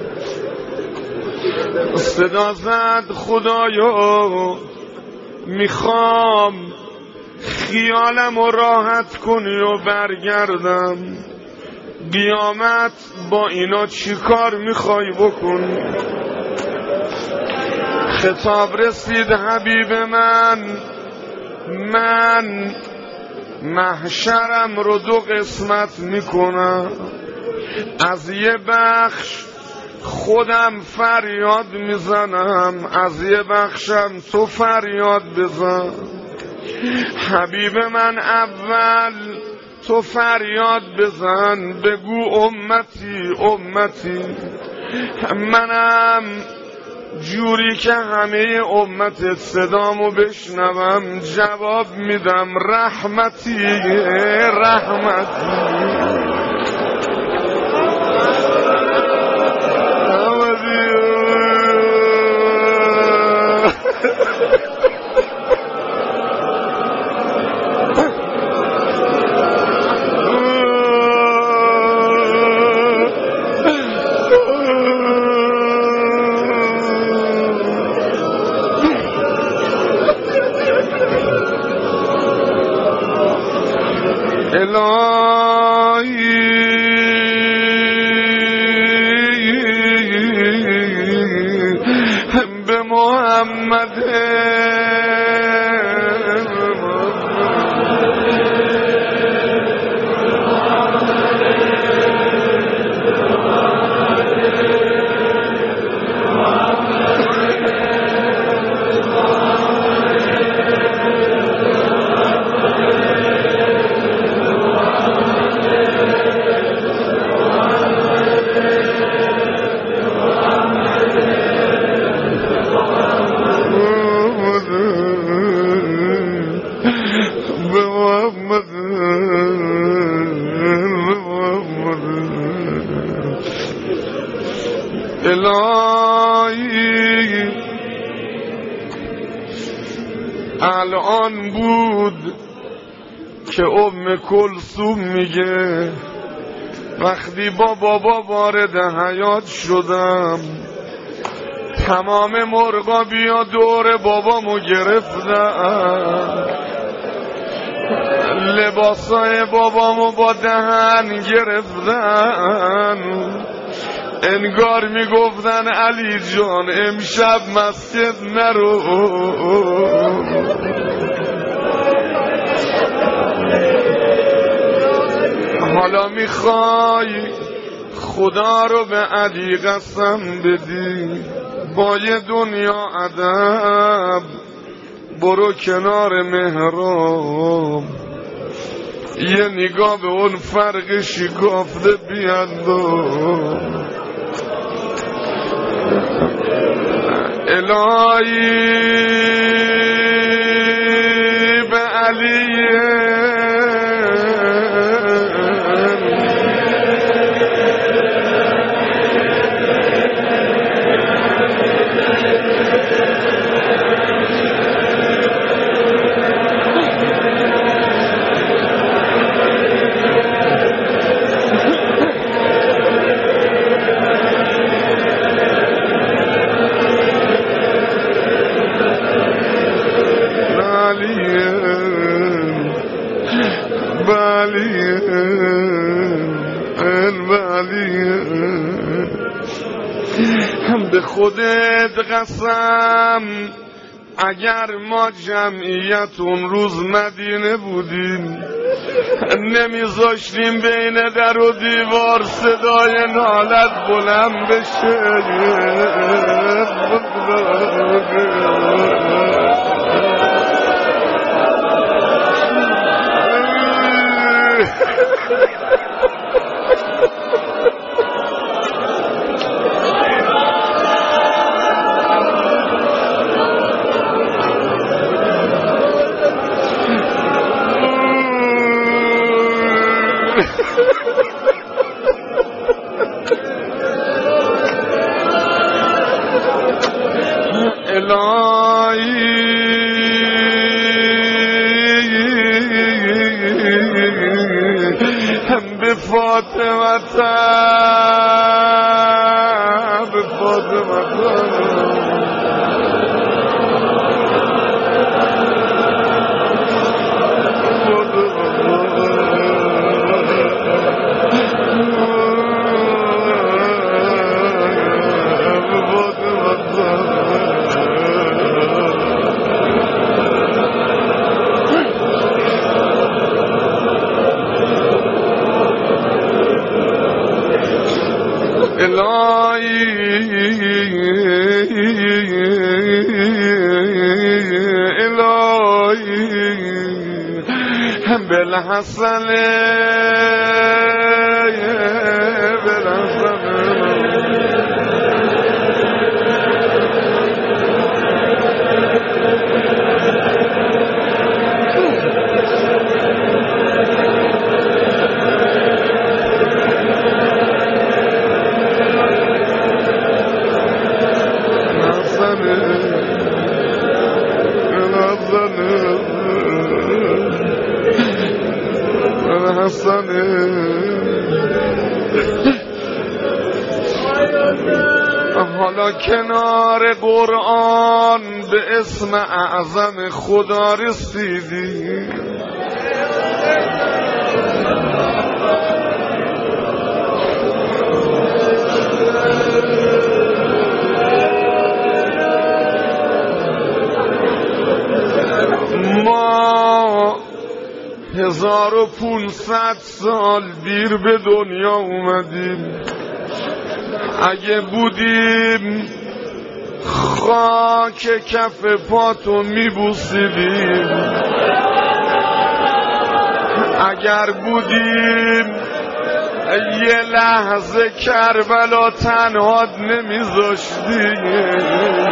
صدا زد خدایا میخوام خیالم رو راحت کنی و برگردم. قیامت با اینا چی کار میخوای بکنی؟ خطاب رسید حبیب من محشرم رو 2 قسمت میکنم. از یه بخش خودم فریاد میزنم، از یه بخشم تو فریاد بزن. حبیب من اول تو فریاد بزن، بگو امتی امتی. منم جوری که همه امت صدامو بشنوم جواب میدم رحمتی رحمتی به محمد الهی الان بود که ام کلثوم میگه وقتی با بابا وارد حیات شدم تمام مرغا بیا دور بابامو گرفتن لباسای بابامو با دهن گرفتن انگار میگفتن علی جان امشب مسجد نرو حالا میخوای خدا رو به علی قسم بدی با یه دنیا ادب برو کنار محراب یه نگاه به اون فرق شکافته بینداز الهی به علیه به خودت قسم اگر ما جمعیت اون روز مدینه بودیم نمیذاشتیم بین در و دیوار صدای نالت بلند بشه هم به فاطمه به فاطمه بالحسن بالحسن حسنه. حالا کنار قرآن به اسم اعظم خدا رسیدی. ما 1500 سال دیر به دنیا اومدیم. اگه بودیم خاک کف پاتو میبوسیدیم، اگر بودیم یه لحظه کربلا تنهات نمیذاشتیم.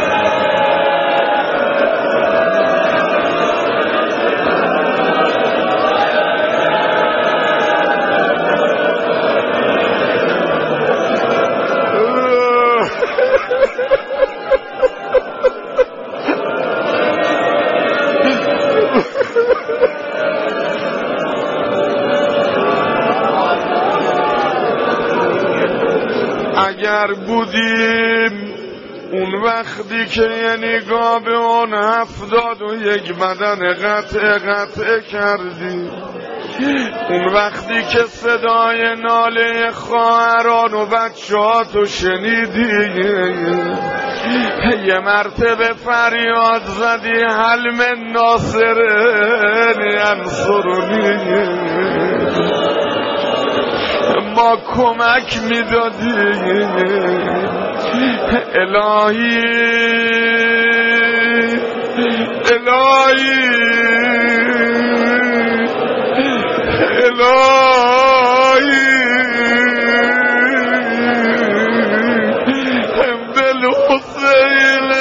اگر بودیم اون وقتی که یه نگاه به اون 71 بدن قطعه کردیم، اون وقتی که صدای ناله خواهران و بچه‌هاتو شنیدی، یه مرتبه فریاد زدی هل من ناصر ینصرنی، ما کمک میدادیم. الهی الهی الهی دل حسین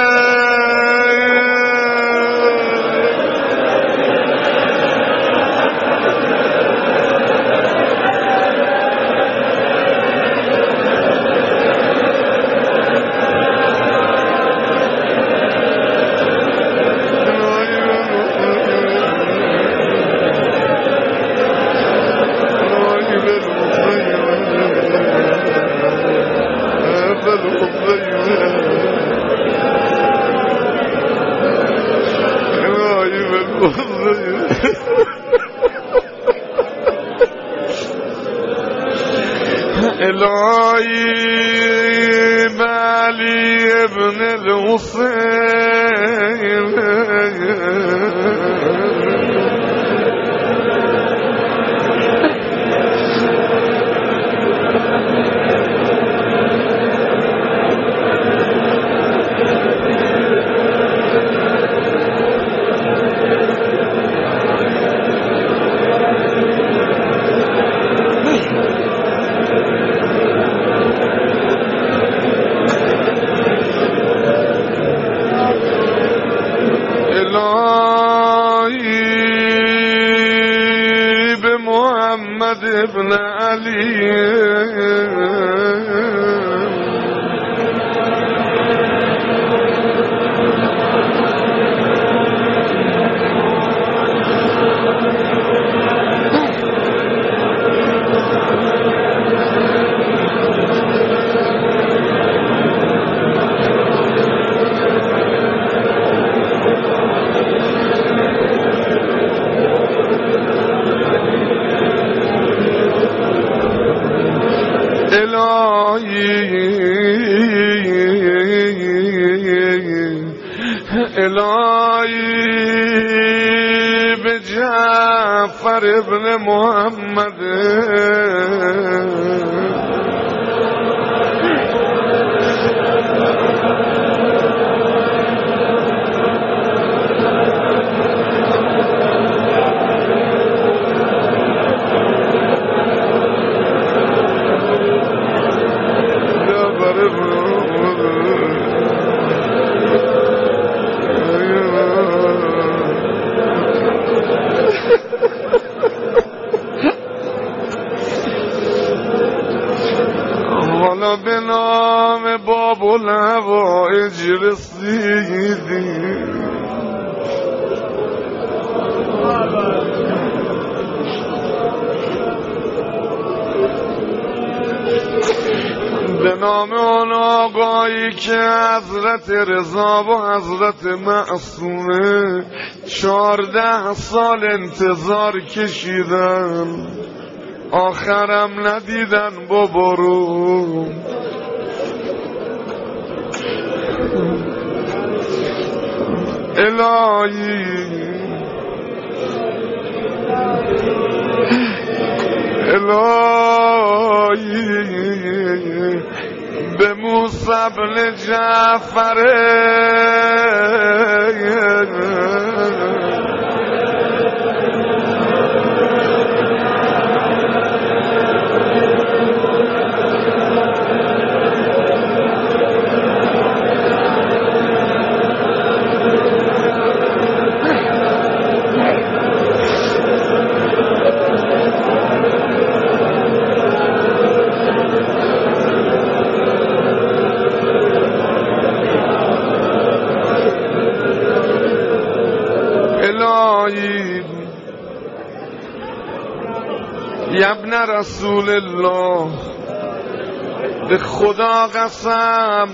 الهی علی ابن الحسین ابن علی الهی به جعفر ابن محمد حالا به نام باب الهوائج رسیدیم. نام اون آقایی که حضرت رضا و حضرت معصومه 14 سال انتظار کشیدن، آخرم ندیدن بابا رو. الهی به موسی بن جعفر ابن رسول الله، به خدا قسم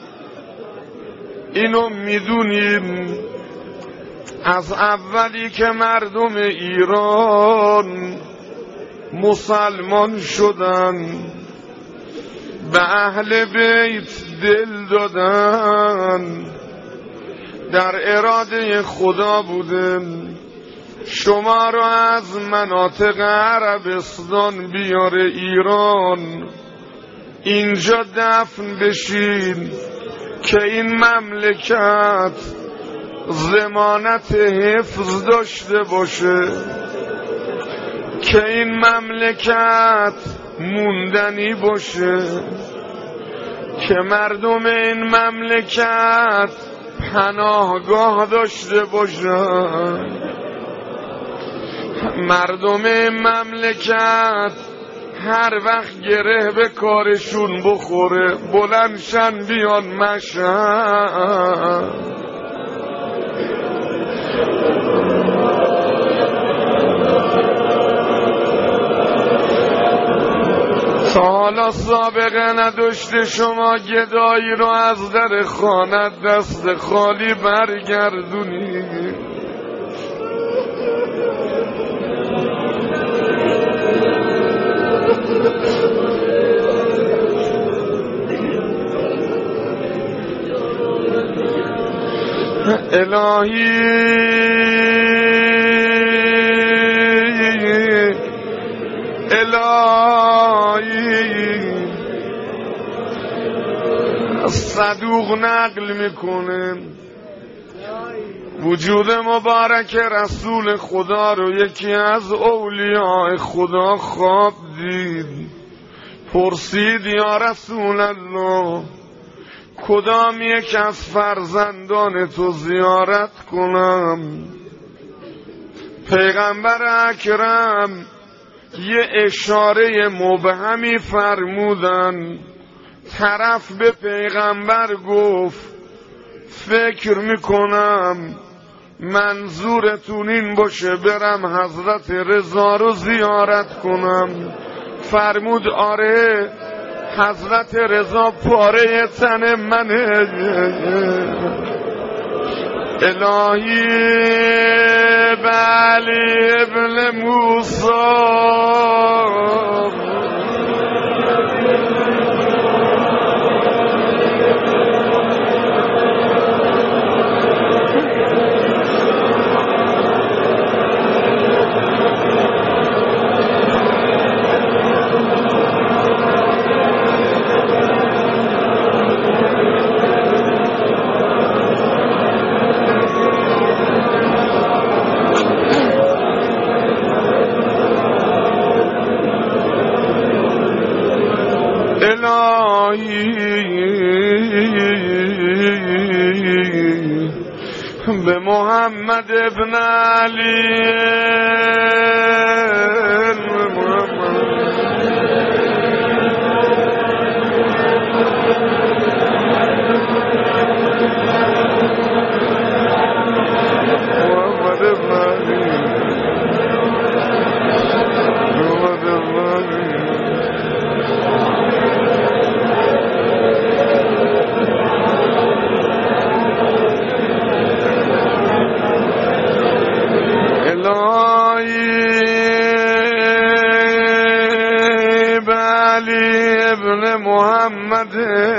اینو میدونیم از اولی که مردم ایران مسلمان شدن به اهل بیت دل دادن، در اراده خدا بودن شما رو از مناطق عربستان بیاره ایران، اینجا دفن بشین که این مملکت ضمانت حفظ داشته باشه، که این مملکت موندنی باشه، که مردم این مملکت پناهگاه داشته باشن، مردم مملکت هر وقت گره به کارشون بخوره بلندشن بیان مشهد. تا حالا سابقه نداشته شما گدایی رو از در خانه دست خالی برگردونی. الهی صدوق نقل میکنه وجود مبارک رسول خدا رو یکی از اولیاء خدا خواب دید، پرسید یا رسول الله کدام یک از فرزندان تو زیارت کنم؟ پیغمبر اکرم یه اشاره مبهمی فرمودن، طرف به پیغمبر گفت فکر میکنم منظورتون این باشه برم حضرت رضا رو زیارت کنم. فرمود آره حضرت رضا پاره تن منه. الهی به علی ابن موسی به محمد ابن علی علی ابن محمد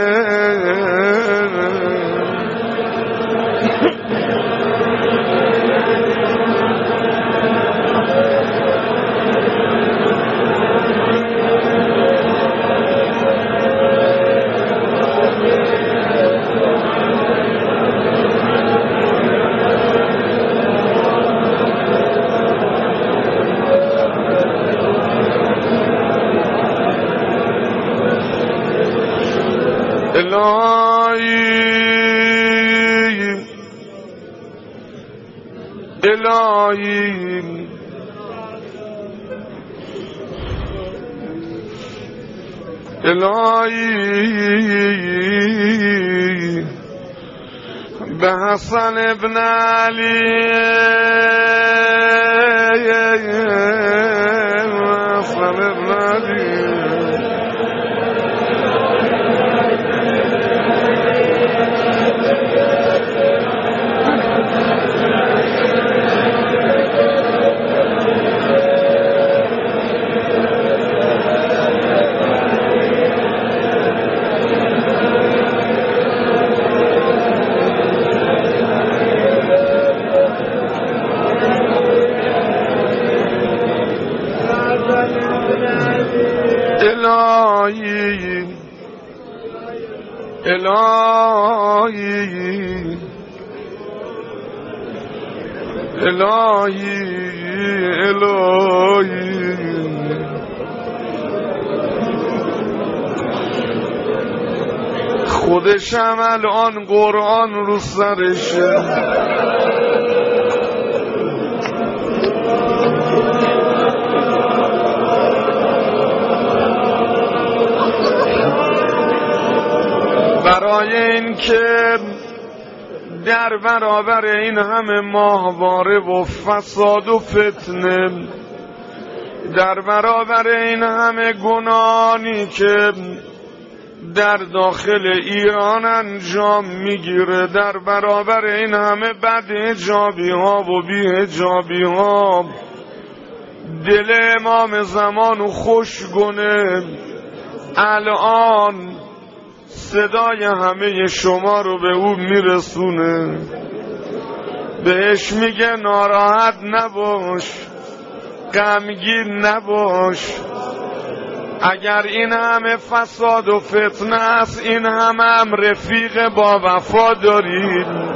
الهی به حسن ابن علی حسن ابن علی الهی خودشم الان قرآن رو سرشه برای این که در برابر این همه ماهواره و فساد و فتنه، در برابر این همه گناهانی که در داخل ایران انجام میگیره، در برابر این همه بدحجابی ها و بی‌حجابی ها، دل امام زمانو خوشگونه الان صدای همه شما رو به او میرسونه، بهش میگه ناراحت نباش، غمگین نباش، اگر این همه فساد و فتنه است، این همه هم رفیق با وفا دارید.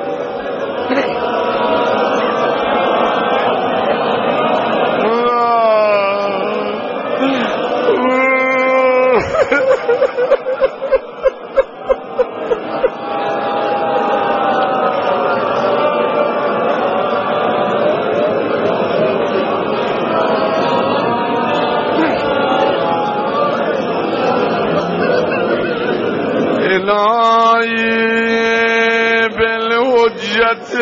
الهی بالحجت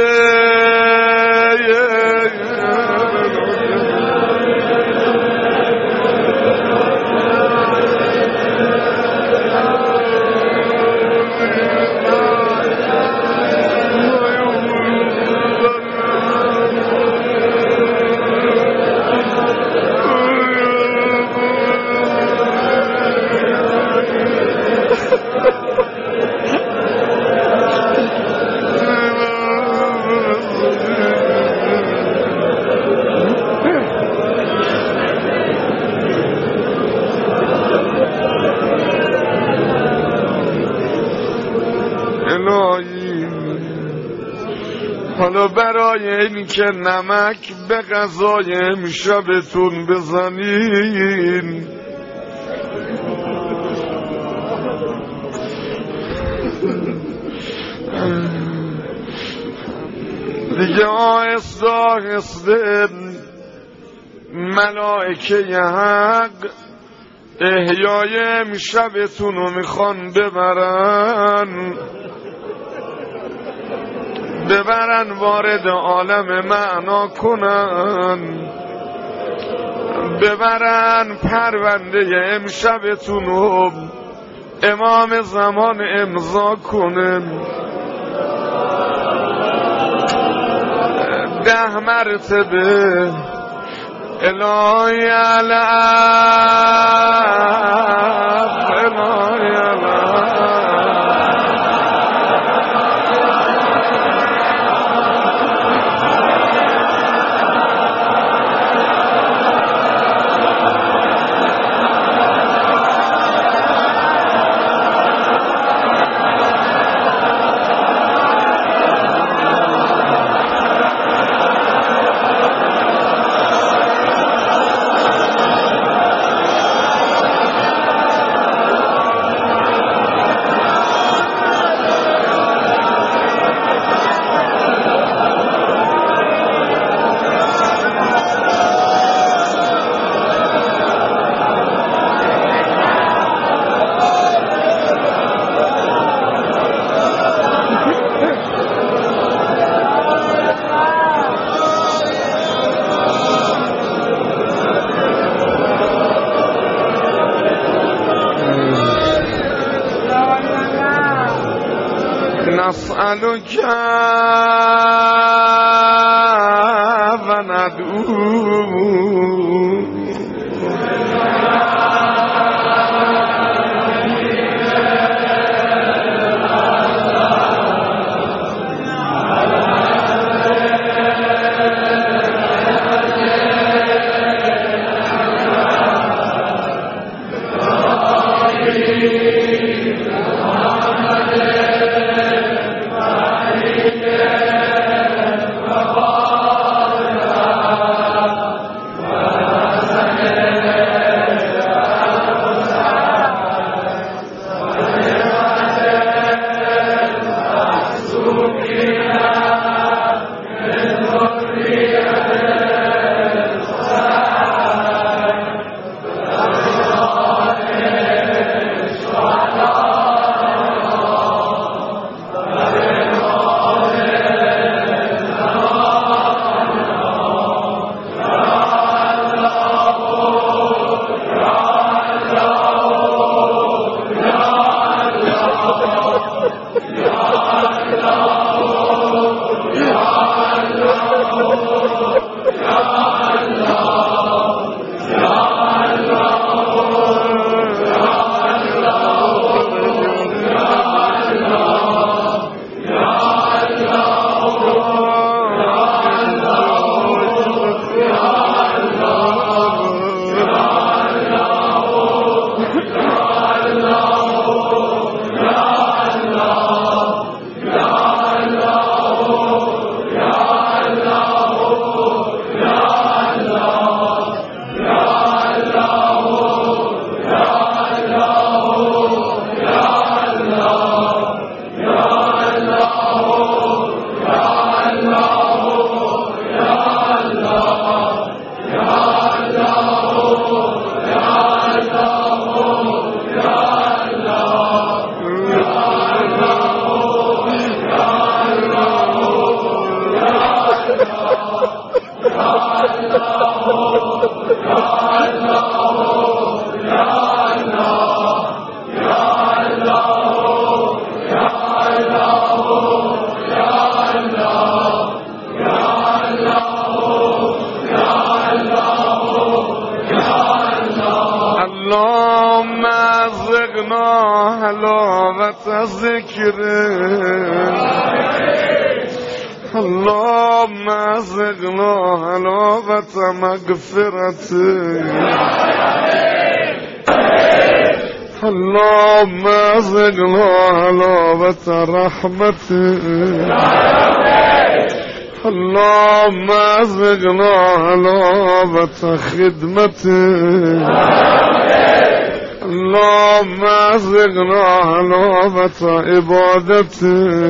حالا برای این که نمک به غذای امشبتون بزنین، دیگه آهسته آهسته ملائکه حق احیای امشبتون رو میخوان ببرن وارد عالم معنا کنن، ببرن پرونده امشبتون رو امام زمان امضا کنه، 10 مرتبه الهی العفو الهی العفو نسألك وندعوك اللهم ارزقنا حلاوة ذكرك اللهم ارزقنا حلاوة مغفرتك اللهم ارزقنا حلاوة رحمتك اللهم ارزقنا حلاوة خدمتك اللهم ارزقنا حلاوة عبادتك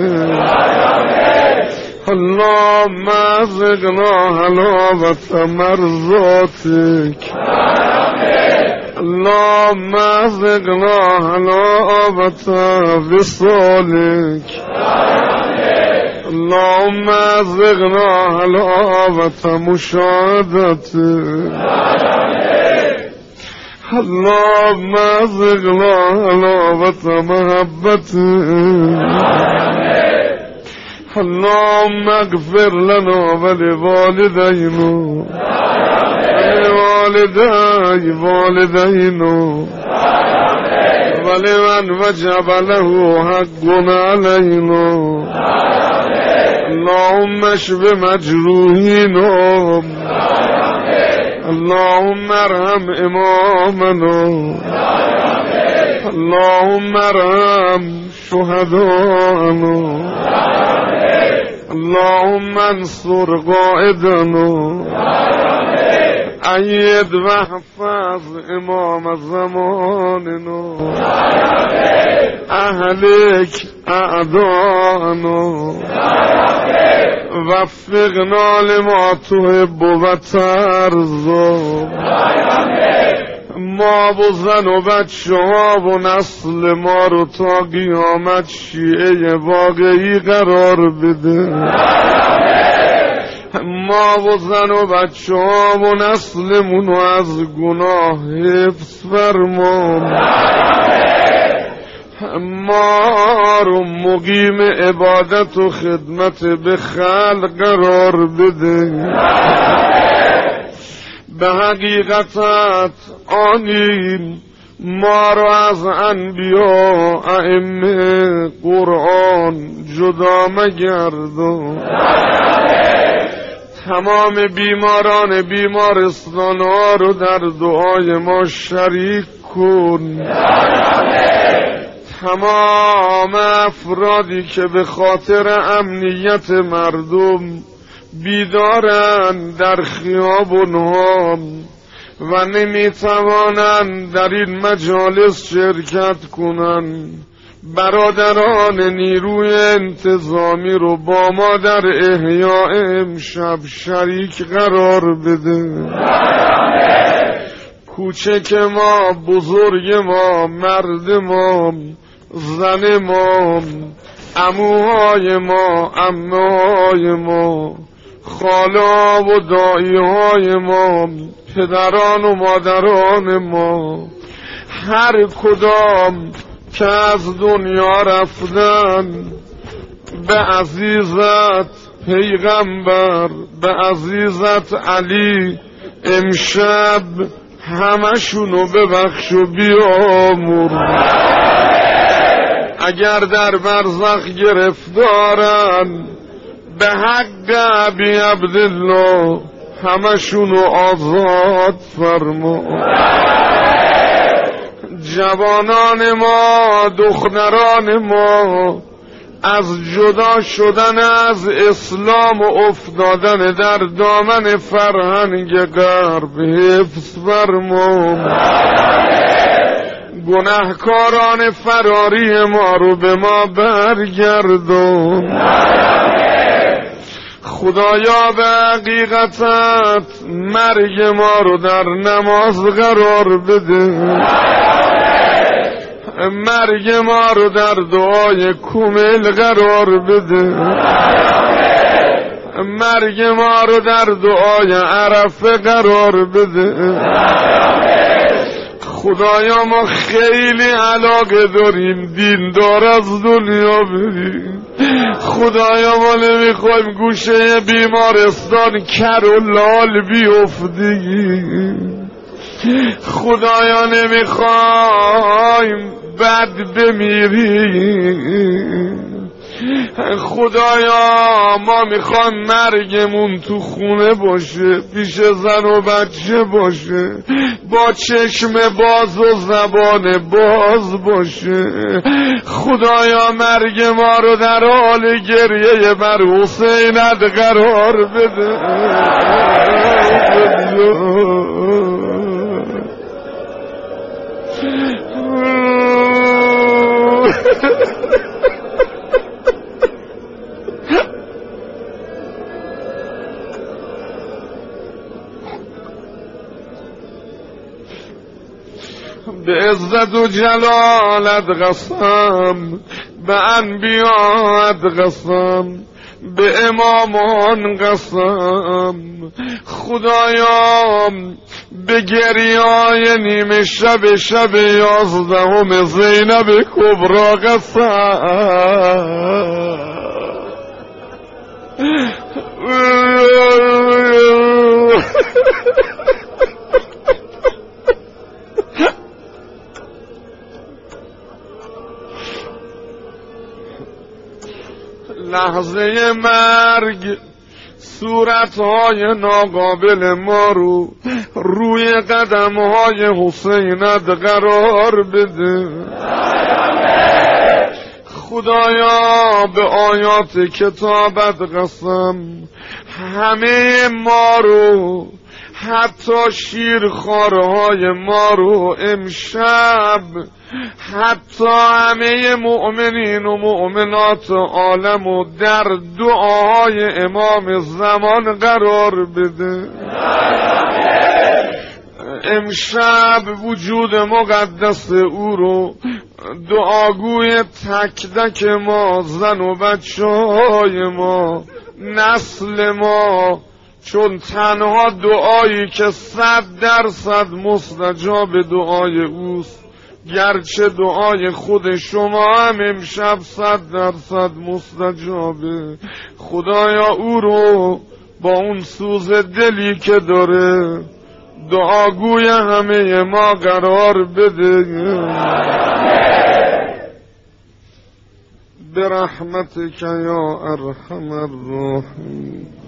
اللهم ارزقنا حلاوة مرضاتك اللهم ارزقنا حلاوة وصالك اللهم ارزقنا حلاوة مشاهدتك اللهم ارزقنا حلاوة محبتك اللهم اغفر لنا ولوالدينا والدی والدینو ولمن وجب له حق علينا اللهم اشف مجروحينهم اللهم ارحم امامنا اللهم ارحم شهداءنا اللهم انصر قائدنا أيد واحفظ امام زماننا اهلك اعداءنا وفقنا لما تحب و ترضى ما و زن و بچه ها و نسل ما رو تا قیامت شیعه واقعی قرار بده ما و زن و بچه ها و نسلمون رو از گناه حفظ فرما ما رو مقیم عبادت و خدمت به خلق قرار بده به حقیقتت آنیم ما رو از انبیا ائمه قرآن جدا مگردان تمام بیماران بیمارستان ها رو در دعای ما شریک کن تمام افرادی که به خاطر امنیت مردم بیدارن در خیابونها و نمیتوانند در این مجالس شرکت کنند برادران نیروی انتظامی رو با ما در احیاء امشب شریک قرار بده کوچک ما بزرگ ما مرد ما زن ما عموهای ما عمه‌های ما خالا و دایی‌های ما پدران و مادران ما هر کدام که از دنیا رفتن به عزیزت پیغمبر به عزیزت علی امشب همشونو ببخش و بیامور اگر در برزخ گرفتارن به حق ابی عبدالله همشونو آزاد فرما جوانان ما دختران ما از جدا شدن از اسلام و افتادن در دامن فرهنگ غرب حفظ فرما گناهکاران فراری ما رو به ما برگردون خدایا به حقیقتت مرگ ما رو در نماز قرار بده مرگ ما رو در دعای کامل قرار بده مرگ ما رو در دعای عرفه قرار بده خدایا ما خیلی علاقه داریم دیندار از دنیا بریم خدایا ما نمیخوایم گوشه بیمارستان کر و لال بیفتیم خدایا نمیخوایم بد بمیریم خدایا ما میخوام مرگمون تو خونه باشه پیش زن و بچه باشه با چشم باز و زبان باز باشه خدایا مرگ ما رو در حال گریه بر حسینت قرار بده به عزت و جلالت قسم به انبیاءت قسم به امامان قسم خدایا به گریای نیمه شب 11 زینب کبرا قسم لحظه مرگ صورتهای ناقابل ما رو روی قدمهای حسینت قرار بده. خدایا به آیات کتابت قسم همه ما رو، حتی شیرخوارهای ما رو امشب، حتی همه مؤمنین و مؤمنات عالم و در دعاهای امام زمان قرار بده. امشب وجود مقدس او رو دعاگوی تک تک ما، زن و بچه های ما، نسل ما، چون تنها دعایی که 100% مستجاب دعای اوست، گرچه دعای خود شما هم امشب 100% مستجابه. خدایا او رو با اون سوز دلی که داره دعاگوی همه ما قرار بده. برحمتک یا ارحم الراحمین.